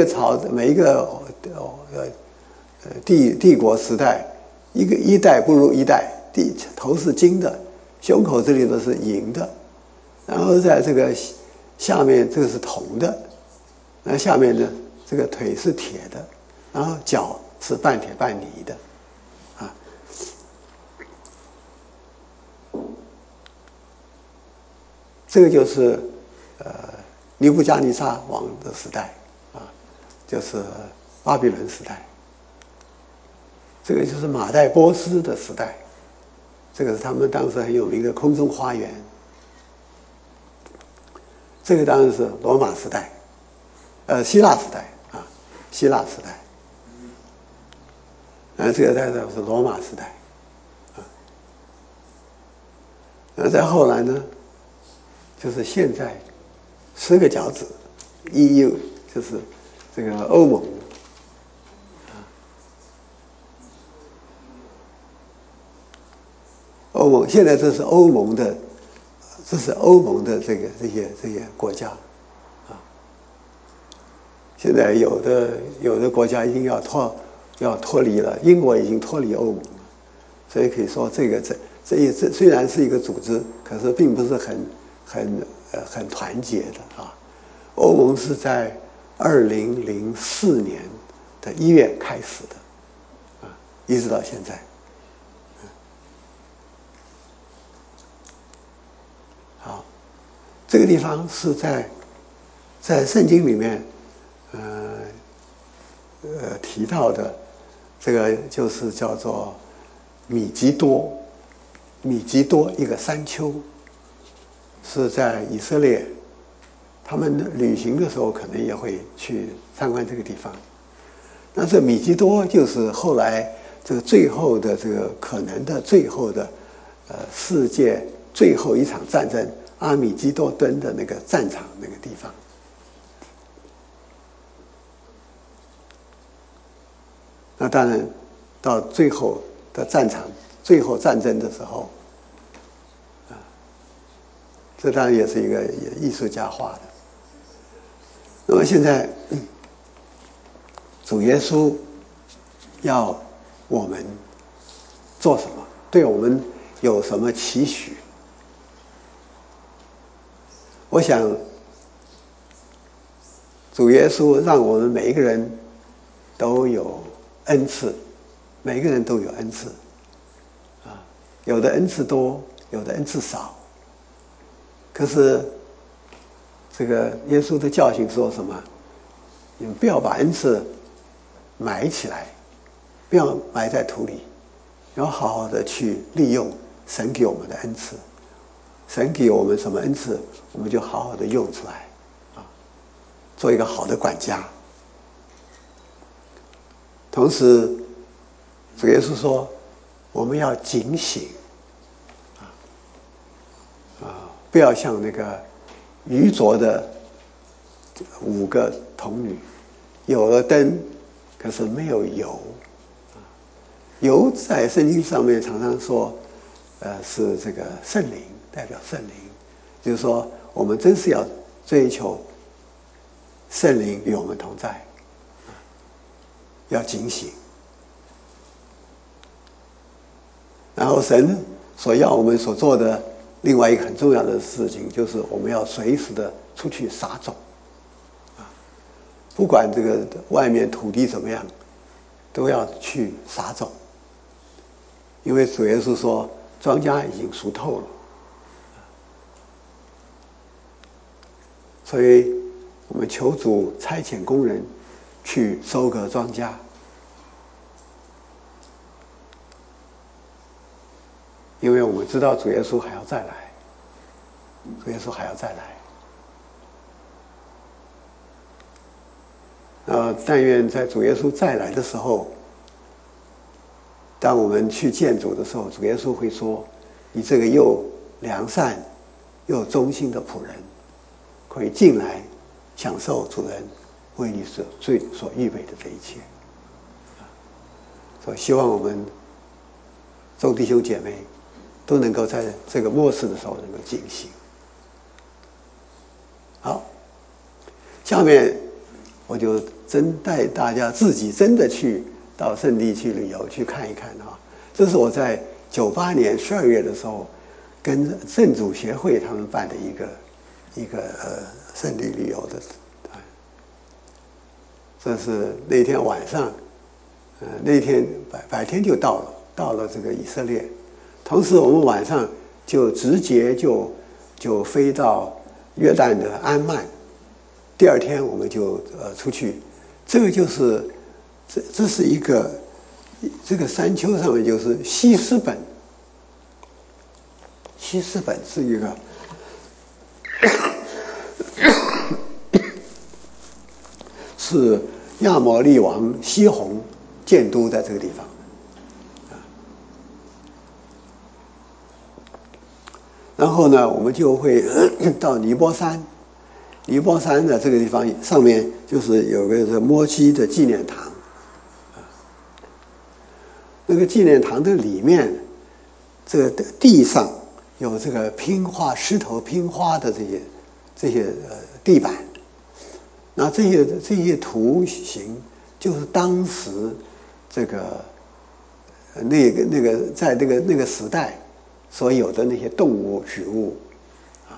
帝国时代，一代不如一代，头是金的，胸口这里都是银的，然后在这个下面这个是铜的，然后下面呢这个腿是铁的，然后脚是半铁半泥的这个就是尼布加尼撒王的时代就是巴比伦时代，这个就是马代波斯的时代，这个是他们当时很有名的空中花园，这个当然是罗马时代希腊时代希腊时代这个代表是罗马时代再后来呢就是现在10个脚趾 EU 就是这个欧盟。欧盟现在这是欧盟的这些国家啊。现在有的国家已经要脱离了，英国已经脱离欧盟了，所以可以说这虽然是一个组织，可是并不是很团结的啊。欧盟是在2004年的1月开始的啊，一直到现在。好，这个地方是在圣经里面，提到的，这个就是叫做米吉多一个山丘，是在以色列，他们旅行的时候可能也会去参观这个地方。那这米吉多就是后来这个最后的这个可能的最后的世界最后一场战争阿米基多顿的那个战场那个地方。那当然到最后的战场最后战争的时候这当然也是一个艺术家画的。那么现在主耶稣要我们做什么？对我们有什么期许？我想主耶稣让我们每一个人都有恩赐，每个人都有恩赐啊，有的恩赐多，有的恩赐少。可是这个耶稣的教训说什么？你们不要把恩赐埋起来，不要埋在土里，要好好的去利用神给我们的恩赐。神给我们什么恩赐，我们就好好的用出来啊，做一个好的管家。同时主耶稣说我们要警醒不要像那个愚拙的5个童女，有了灯可是没有油。油在圣经上面常常说是这个圣灵，代表圣灵，就是说我们真是要追求圣灵与我们同在，要警醒。然后神所要我们所做的另外一个很重要的事情，就是我们要随时的出去撒种不管这个外面土地怎么样，都要去撒种。因为主耶稣说庄稼已经熟透了，所以我们求主差遣工人去收割庄稼。因为我们知道主耶稣还要再来，主耶稣还要再来。但愿在主耶稣再来的时候，当我们去见主的时候，主耶稣会说：“你这个又良善又忠心的仆人，可以进来享受主人为你所预备的这一切。”所以希望我们众弟兄姐妹都能够在这个末世的时候能够警醒。好，下面我就真带大家自己真的去到圣地去旅游去看一看啊。这是我在98年12月的时候跟圣主协会他们办的一个圣地旅游的。这是那天晚上，那天白天就到了这个以色列。同时我们晚上就直接就飞到约旦的安曼，第二天我们就出去。这个就是这是一个这个山丘上面就是希斯本是一个是亚摩利王西宏建都在这个地方。然后呢，我们就会到尼泊山， 尼泊山的这个地方上面就是有个是摩西的纪念堂，那个纪念堂的里面，这个地上有这个拼花石头拼花的这些地板，那这些图形就是当时这个那个在那个时代所有的那些动物植物啊。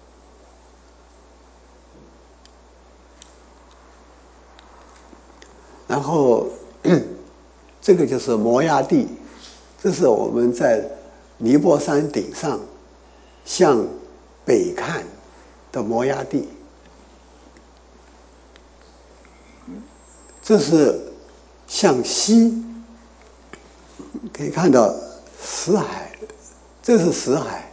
然后这个就是摩崖地，这是我们在尼泊山顶上向北看的摩崖地。这是向西可以看到死海，这是死海，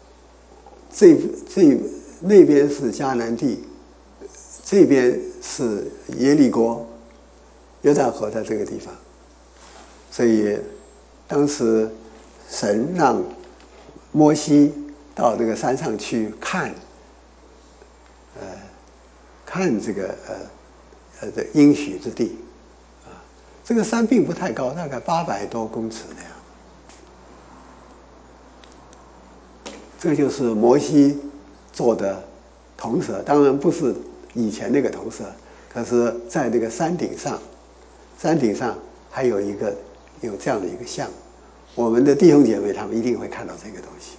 那边是迦南地，这边是耶利哥，约旦河在这个地方。所以当时神让摩西到这个山上去看这个的应许之地啊。这个山并不太高，大概800多公尺那样。这就是摩西做的铜蛇，当然不是以前那个铜蛇，可是在那个山顶上还有这样的一个像。我们的弟兄姐妹他们一定会看到这个东西。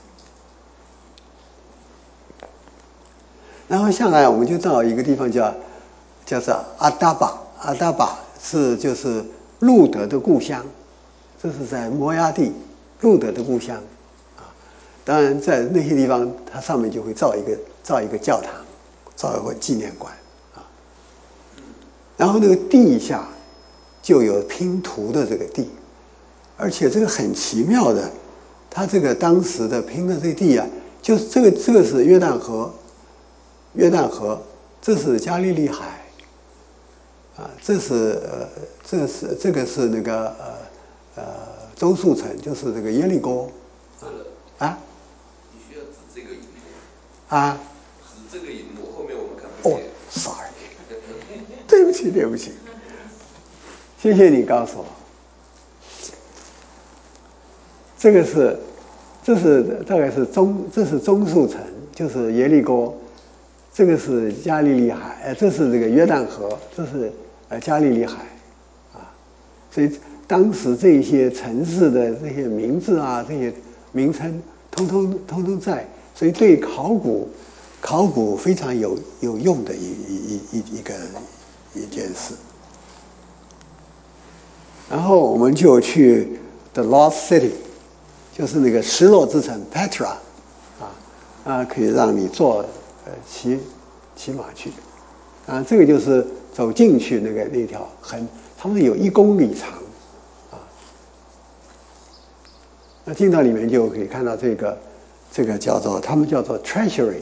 然后下来我们就到一个地方叫做阿达巴，就是路德的故乡，这是在摩崖地，路德的故乡啊。当然在那些地方，它上面就会造一个教堂，造一个纪念馆啊。然后那个地下就有拼图的这个地，而且这个很奇妙的，它这个当时的拼的这个地啊，就是这个是约旦河，这是加利利海。啊，这个是那个周树城，就是这个耶利哥啊。 你需要指这个荧幕啊？ 指这个荧幕，后面我们看不见。 哦 ，sorry， 对不起，谢谢你告诉我。这是大概是这是棕树城，就是耶利哥。这个是加利利海，这是这个约旦河，这是加利利海，啊，所以当时这些城市的这些名字啊，这些名称，通通在，所以对考古非常有用的一件事。然后我们就去 The Lost City， 就是那个失落之城 Petra， 可以让你坐骑马去，啊，这个就是走进去那条他们有1公里长，啊，那进到里面就可以看到这个他们叫做 treasury，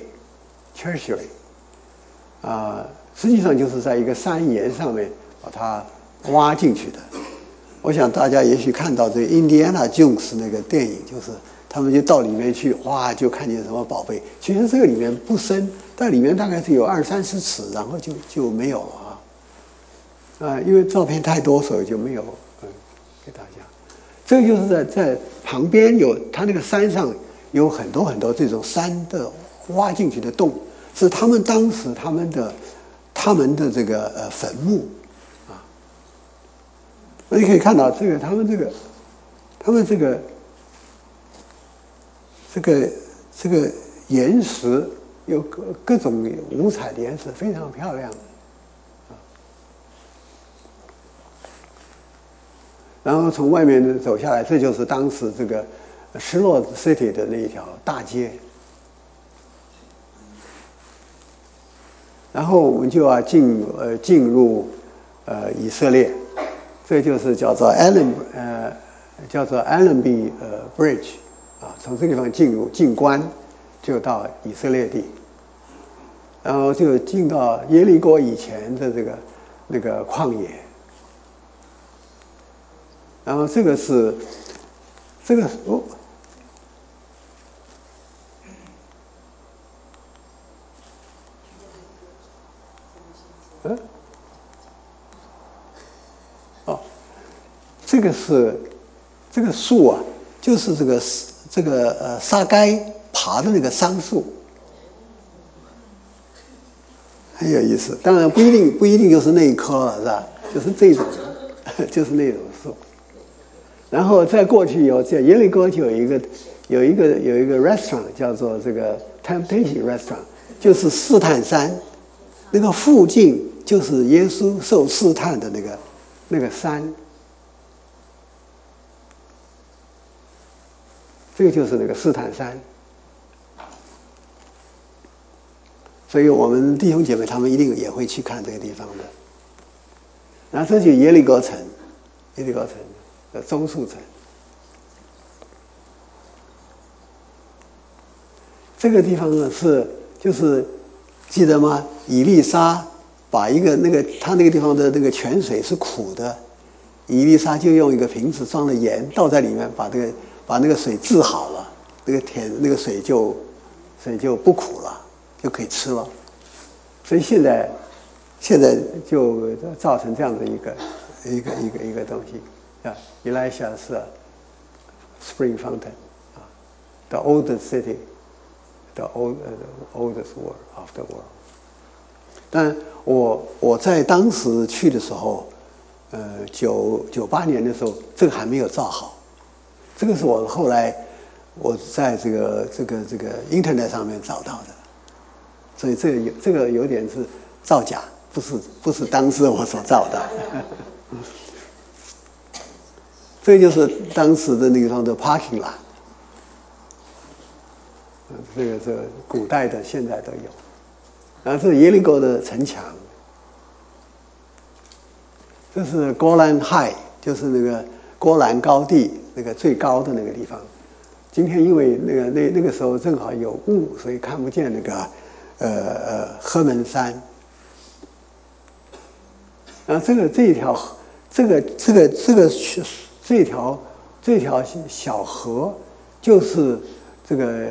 啊，实际上就是在一个山岩上面把它挖进去的。我想大家也许看到这个印第安纳琼斯那个电影，就是他们就到里面去，哇，就看见什么宝贝。其实这个里面不深，但里面大概是有20-30尺，然后就没有了因为照片太多，所以就没有给大家。这个就是在旁边它那个山上有很多这种山的挖进去的洞，是他们当时他们的这个坟墓。你可以看到他们这个岩石有各种五彩的颜色，非常漂亮。然后从外面走下来，这就是当时这个失落 City 的那一条大街。然后我们就要进入以色列。这就是叫做 Allenby Bridge 啊，从这个地方进关，就到以色列地，然后就进到耶利哥以前的那个旷野，然后这个这个树啊，就是这个沙该爬的那个桑树，很有意思。当然不一定就是那一棵了，是吧？就是这种，就是那种树。然后再过去在耶利哥就有一个 restaurant 叫做这个 Temptation Restaurant， 就是试探山，那个附近就是耶稣受试探的那个山，这个就是那个试探山。所以我们弟兄姐妹他们一定也会去看这个地方的。然后这就是耶利哥城的棕树城。这个地方呢就是记得吗？以利沙把他那个地方的那个泉水是苦的，以利沙就用一个瓶子装了盐倒在里面，把那个水治好了，那个水就不苦了，就可以吃了。所以现在就造成这样的一个东西啊 ，Elisha's spring fountain 啊 ，the oldest city。The oldest world of the world。但我在当时去的时候，98年的时候，这个还没有造好。这个是我后来我在这个 Internet 上面找到的，所以这个有点是造假，不是当时我所造的。这就是当时的那个地方的 parking lot。这个古代的现在都有，然后这是耶利哥的城墙，这是戈兰 High， 就是那个戈兰高地那个最高的那个地方。今天因为那个时候正好有雾，所以看不见那个赫门山。然后这条小河就是这个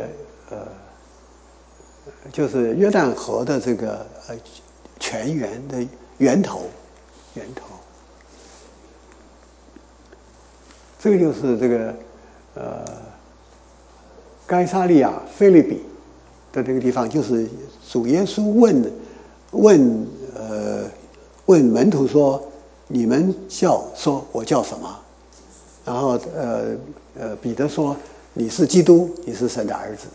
就是约旦河的这个泉源的源头。这个就是这个该撒利亚腓立比的这个地方，就是主耶稣问门徒说：“你们说我叫什么？”然后彼得说：“你是基督，你是神的儿子。”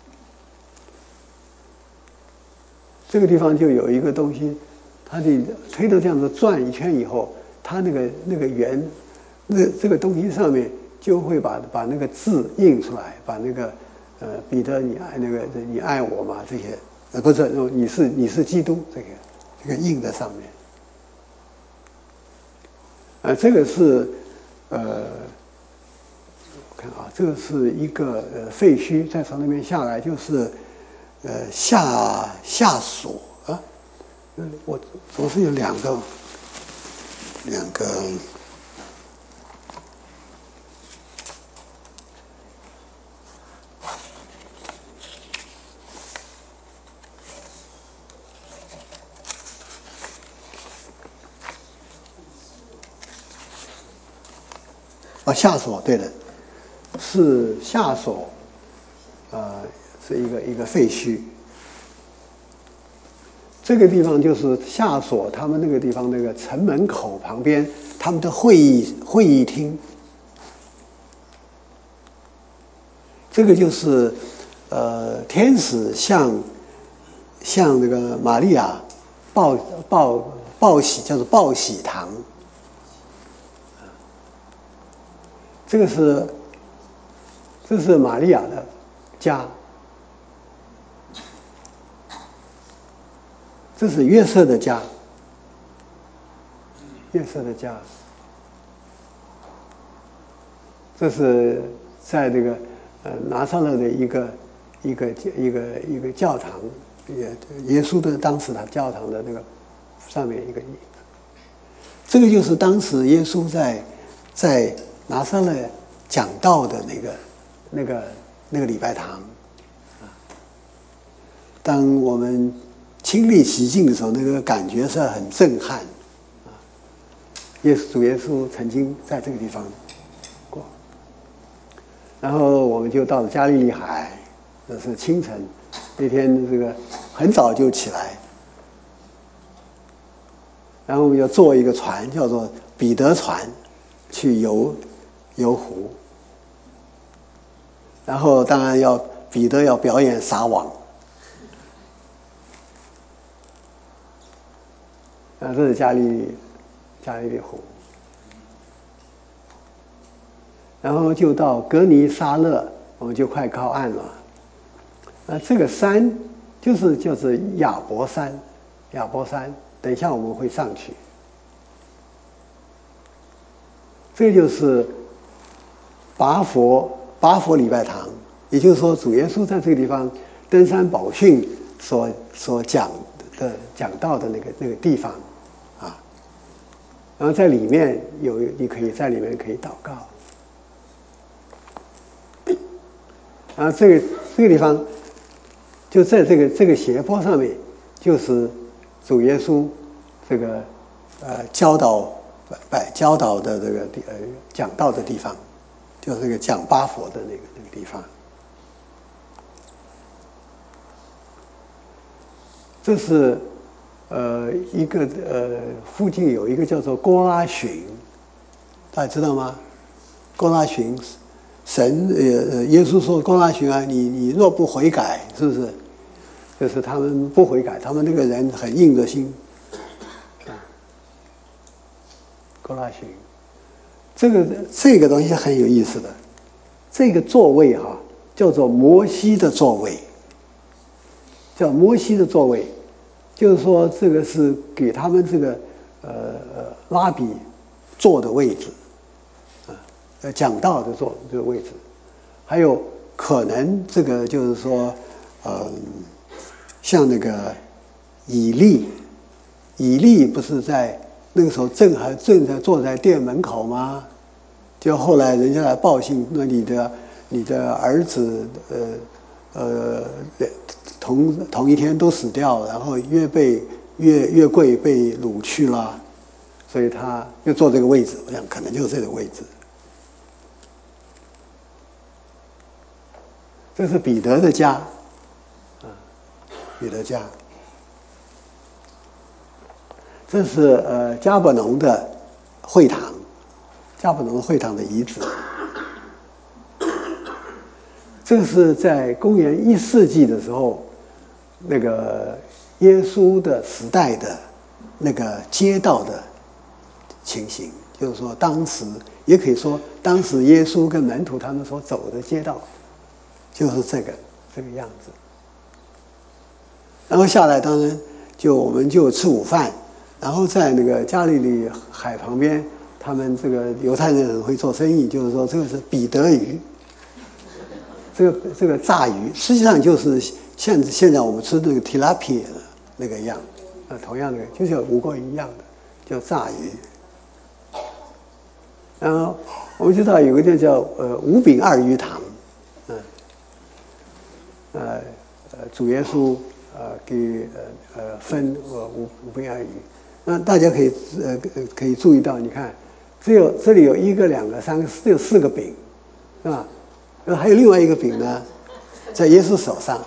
这个地方就有一个东西，它的推着这样子转一圈以后，它那个圆，这个东西上面就会把那个字印出来，把那个彼得你爱我吗？这些不是你是基督这个印在上面。这个是我看啊，这个是一个废墟，再从那边下来就是下所啊，我总是有两个下所，对的，是下所，是一个废墟。这个地方就是下所他们那个地方那个城门口旁边，他们的会议厅。这个就是天使向那个玛利亚报喜，叫做报喜堂。这是玛利亚的家，这是约瑟的家，这是在这个拿撒勒的一个教堂，耶稣的当时的教堂的那个上面一个，这个就是当时耶稣在拿撒勒讲道的那个礼拜堂。当我们亲历其境的时候，那个感觉是很震撼， 主耶稣曾经在这个地方过。然后我们就到了加利利海，那是清晨，那天这个很早就起来，然后我们就坐一个船，叫做彼得船，去游湖。然后当然彼得要表演撒网。这是加利利湖。然后就到格尼沙勒，我们就快靠岸了。这个山就是亚伯山，等一下我们会上去。这就是巴佛礼拜堂，也就是说主耶稣在这个地方登山宝训所讲到的那个地方啊。然后在里面你可以在里面可以祷告。然后这个地方就在这个斜坡上面，就是主耶稣这个教导的这个讲道的地方，就是这个讲巴佛的那个地方。这是一个附近有一个叫做哥拉寻，大家知道吗？哥拉寻。耶稣说哥拉寻啊，你若不悔改，是不是？就是他们不悔改，他们那个人很硬的心。哥拉寻，这个东西很有意思的，这个座位叫做摩西的座位，叫摩西的座位，就是说这个是给他们这个拉比坐的位置。讲道的坐这个位置，还有可能这个就是说，像那个以利不是在那个时候正在坐在店门口吗？就后来人家来报信，那你的儿子同一天都死掉，然后约柜被掳去了，所以他就坐这个位置，我想可能就是这个位置。这是彼得的家，彼得家。这是加伯农的会堂，加伯农会堂的遗址。这是在公元1世纪的时候，那个耶稣的时代的那个街道的情形，就是说当时也可以说当时耶稣跟门徒他们所走的街道。就是这个样子，然后下来，当然我们就吃午饭，然后在那个加利利海旁边，他们这个犹太人很会做生意，就是说这个是彼得鱼，这个炸鱼，实际上就是现在我们吃那个 tilapia 的那个样，同样的就是五个一样的，叫炸鱼。然后我们知道有个地方叫五饼二鱼堂。主耶稣给分五饼二鱼，那大家可以注意到，你看，这里有1个、2个、3个，只有4个饼，是吧？还有另外一个饼呢，在耶稣手上。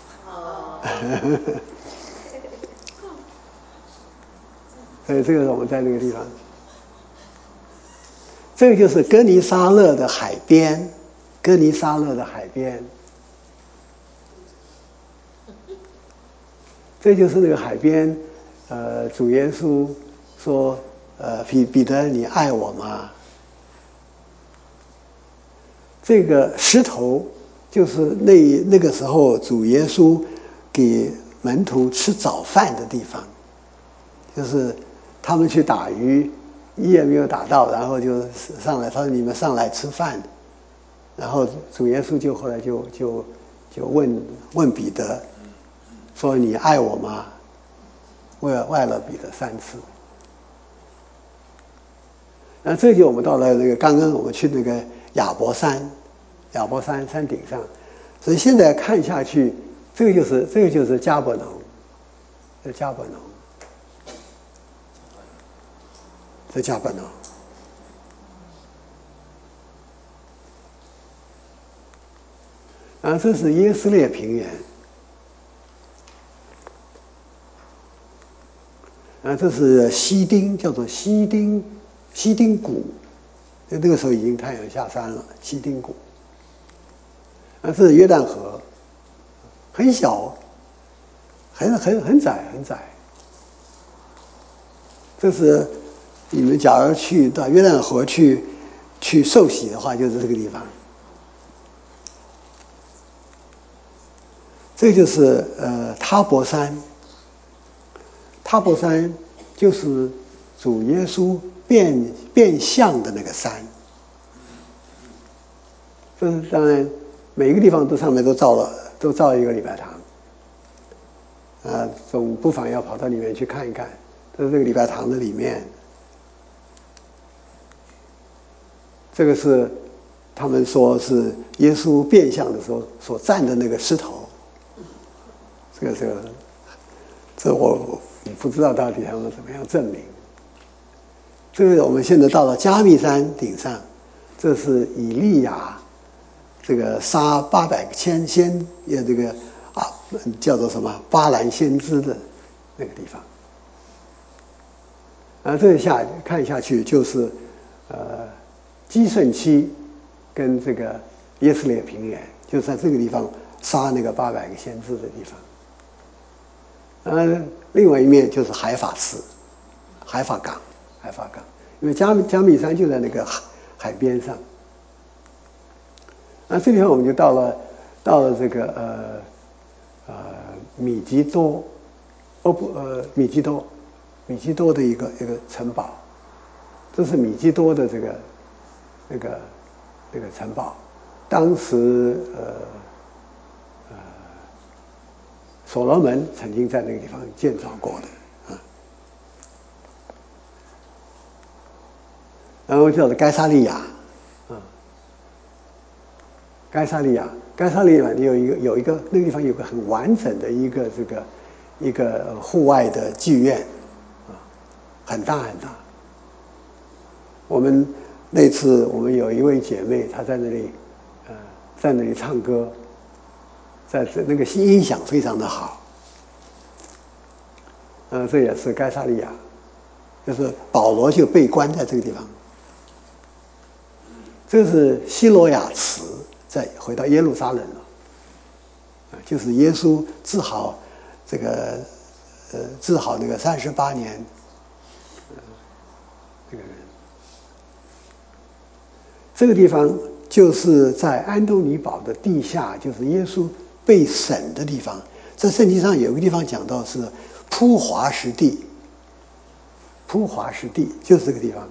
所以这个是我们在那个地方，这个就是哥尼撒勒的海边，这就是那个海边，主耶稣说，彼得，你爱我吗？这个石头就是那个时候主耶稣给门徒吃早饭的地方，就是他们去打鱼，一也没有打到，然后就上来，他说你们上来吃饭，然后主耶稣后来就问彼得。说你爱我吗？我也爱了彼得3次。那这就我们到了那个刚刚我们去那个亚伯山山顶上，所以现在看下去，这个就是加伯农，加伯农。 在加百农。然后这是耶斯列平原，这是西丁，叫做西丁谷，那个时候已经太阳下山了，西丁谷。这是约旦河，很小，很窄。这是你们假如去到约旦河去受洗的话，就是这个地方。这就是他伯山，他伯山就是主耶稣变相的那个山。这是当然每一个地方上面都造一个礼拜堂，总不妨要跑到里面去看一看。这是这个礼拜堂的里面，这个是他们说是耶稣变相的时候所站的那个石头。这我不知道到底他们怎么样证明。这个我们现在到了加密山顶上，这是以利亚这个杀800个先这个叫做什么巴兰先知的那个地方。这看下去就是基顺期跟这个耶斯列平原，就在这个地方杀那个800个先知的地方。另外一面就是海法港，因为加密山就在那个海边上。这地方我们就到了这个米基多的一个城堡，这是米基多的那个城堡，当时所罗门曾经在那个地方建造过的然后叫做该萨利亚，该萨利亚有一个那个地方有个很完整的一个户外的剧院，很大。那次我们有一位姐妹，她在那里唱歌。那个音响非常的好，这也是该萨利亚，就是保罗就被关在这个地方。这是希罗亚池，再回到耶路撒冷了，就是耶稣治好那个38年那个人。这个地方就是在安东尼堡的地下，就是耶稣被审的地方。在圣经上有个地方讲到是铺华实地就是这个地方。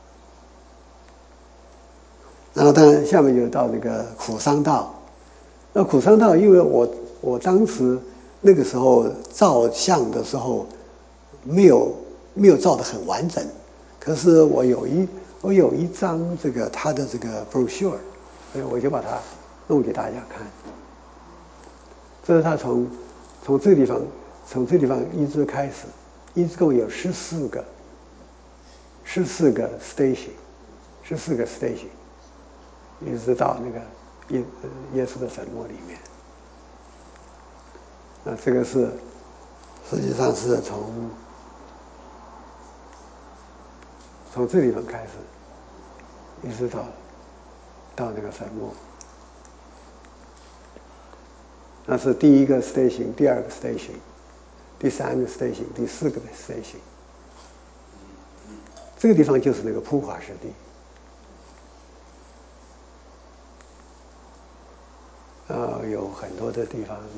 然后当然下面就到那个苦桑道。那苦桑道因为我当时那个时候照相的时候没有照得很完整，可是我有一张他的这个 brochure， 所以我就把它弄给大家看。这是他从这个地方一直开始，一共有14个 station， 一直到那个耶稣的坟墓里面。这个是实际上是从这地方开始，一直到那个坟墓。那是第一个 station， 第二个 station， 第三个 station， 第4个 station。这个地方就是那个铺华实地。有很多的地方。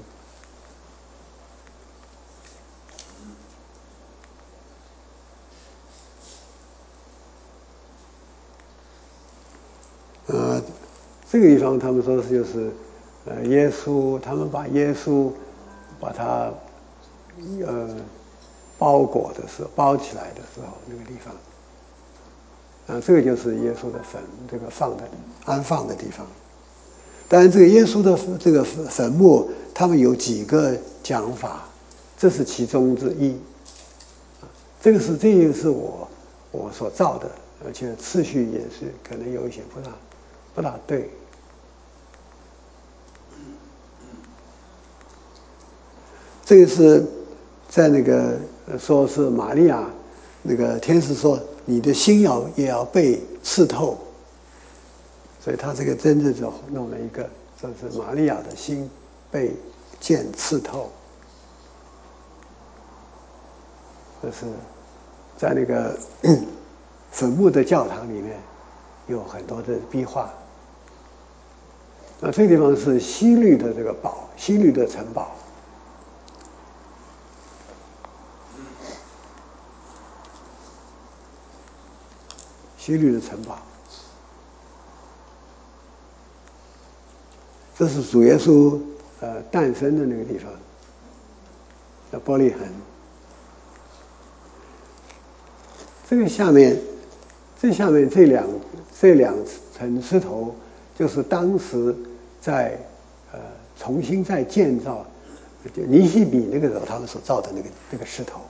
这个地方他们说是就是耶稣，他们把耶稣把他包起来的时候那个地方，这个就是耶稣的坟，这个安放的地方。当然，这个耶稣的这个坟墓，他们有几个讲法，这是其中之一。这个是我所造的，而且次序也是可能有一些不大对。这个是在那个说是玛利亚，那个天使说你的心也要被刺透，所以他这个真正就弄了一个，这是玛利亚的心被剑刺透。这是在那个坟墓的教堂里面有很多的壁画。这个地方是西律的这个堡，西律的城堡。西律的城堡，这是主耶稣诞生的那个地方，叫伯利恒。这下面这两层石头，就是当时在重新再建造就尼希米那个时候他们所造的那个石头。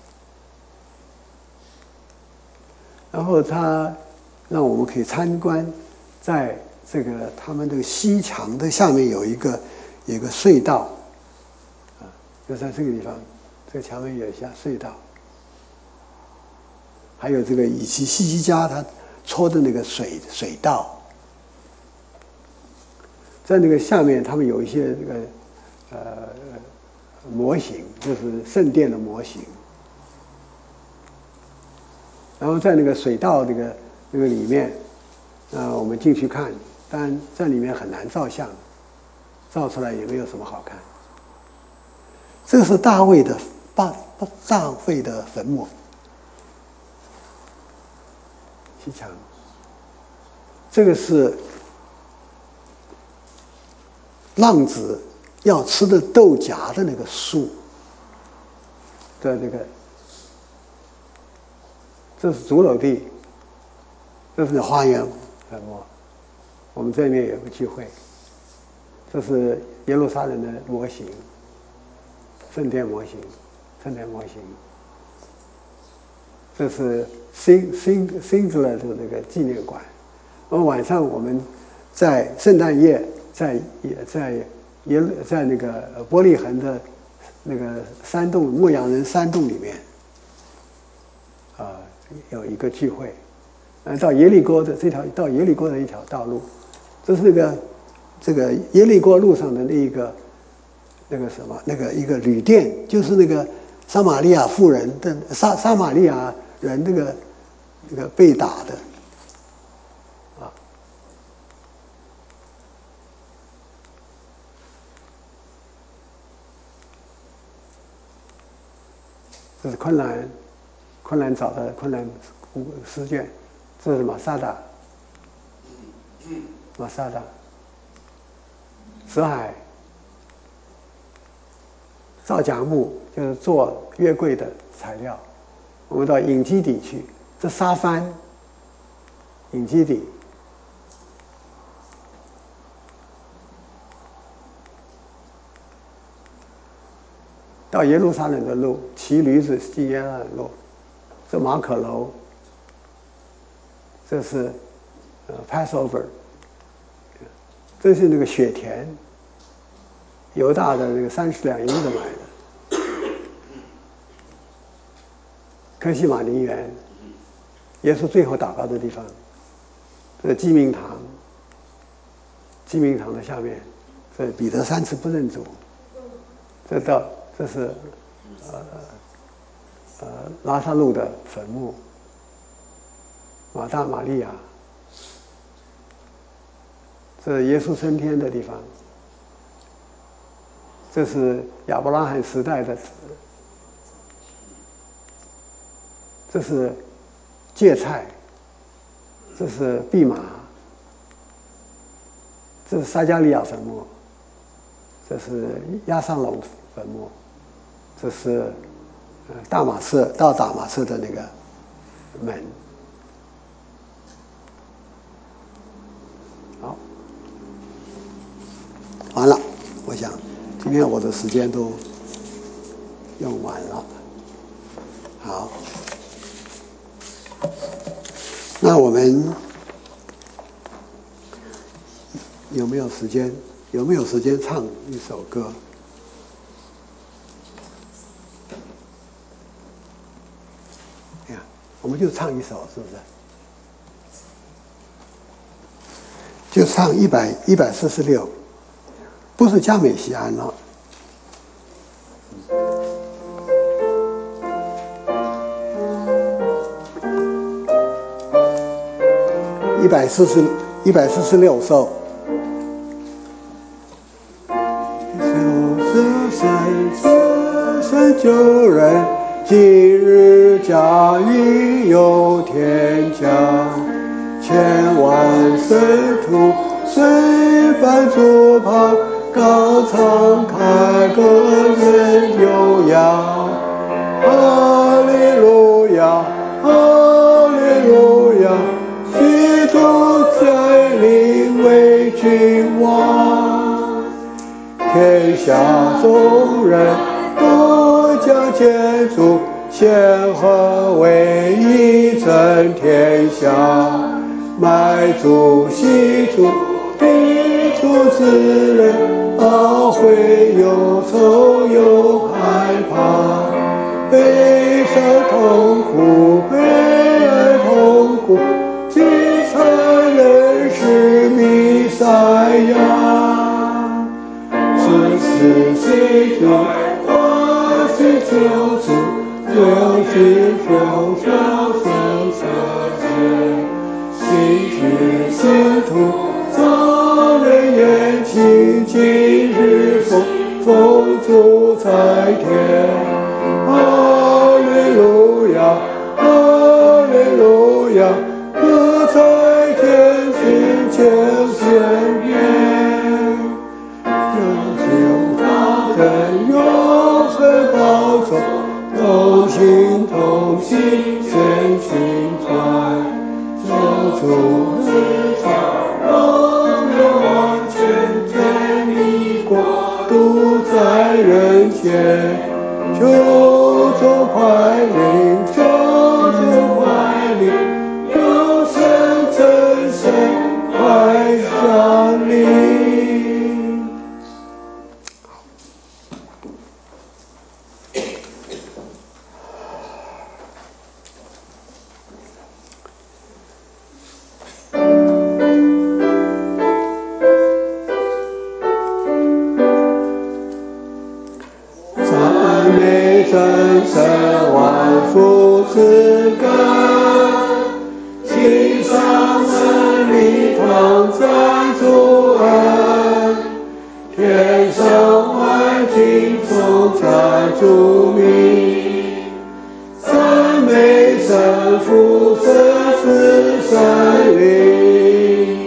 然后他让我们可以参观，在这个他们这个西墙的下面有一个隧道，就在这个地方，这个墙面有一下隧道。还有这个以西西家他戳的那个水道，在那个下面他们有一些这个模型，就是圣殿的模型。然后在那个水道那个里面，我们进去看，但在里面很难照相，照出来也没有什么好看。这个是大卫的坟墓。西墙，这个是浪子要吃的豆荚的那个树的那个，这是主楼地，这是花园坟墓。我们这边有个聚会，这是耶路撒冷的模型，圣殿模型。这是辛兹勒的那个纪念馆。然后晚上我们在圣诞夜在那个伯利恒的那个山洞牧羊人山洞里面有一个聚会。到耶利哥的一条道路，这是这个耶利哥路上的那个一个旅店，就是那个撒玛利亚妇人的撒玛利亚人那个被打的这是昆兰找的昆兰诗卷，这是马萨达，死海造荚木，就是做月桂的材料。我们到隐基底去，这沙帆，隐基底。到耶路撒冷的路，骑驴子进耶路撒冷路。这马可楼，这是Passover， 这是那个雪田，犹大的那个30两银子买的。科西玛陵园，耶稣最后祷告的地方。这鸡鸣堂，鸡鸣堂的下面，这彼得3次不认主。这是拉萨路的坟墓，马大玛利亚，这是耶稣升天的地方，这是亚伯拉罕时代的，这是芥菜，这是蓖麻，这是撒加利亚坟墓，这是亚尚龙坟墓，这是大马色的那个门。好，完了，我想今天我的时间都用完了。好。 那我们有没有时间？有没有时间唱一首歌？呀，我们就唱一首，是不是？就唱146，不是嘉美西安了。146首。生救人，今日家应有天降。千万圣徒随伴主旁，高唱凯歌人悠扬。哈利路亚，哈利路亚，基督再临为君王。天下众人都将建筑献和为一真天下。买主系主，地主之人，懊悔忧愁又害怕，悲伤痛苦，悲哀痛苦，精彩人是弥赛亚。此时谁在欢喜救主，救主救生者。今日信徒遭人言情，今日风主在天。哈利路亚，哈利路亚，歌在天庭救显面。有他人永恒保守，同心同心全群团。救主之家，荣耀完全，天理国度在人间。救主快临，救主快临，永生真神快降临。神万福之根，心上神力同在主恩，天上万军同在主名，赞美神父神子神灵。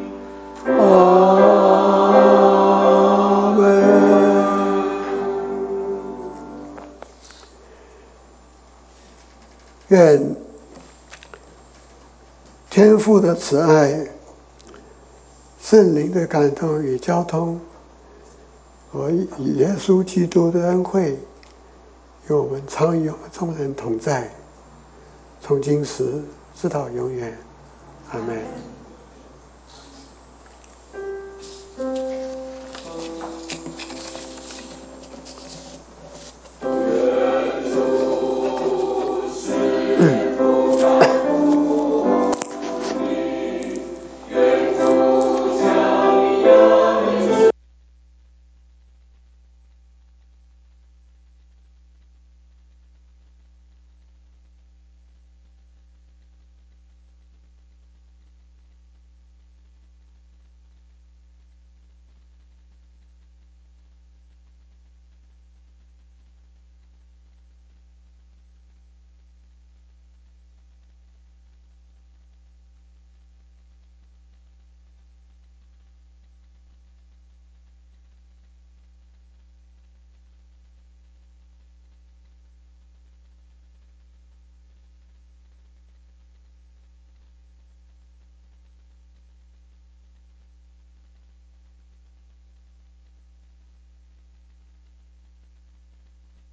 阿门。愿天父的慈爱、圣灵的感动与交通，和耶稣基督的恩惠，与我们常与我们众人同在，从今时直到永远。阿们。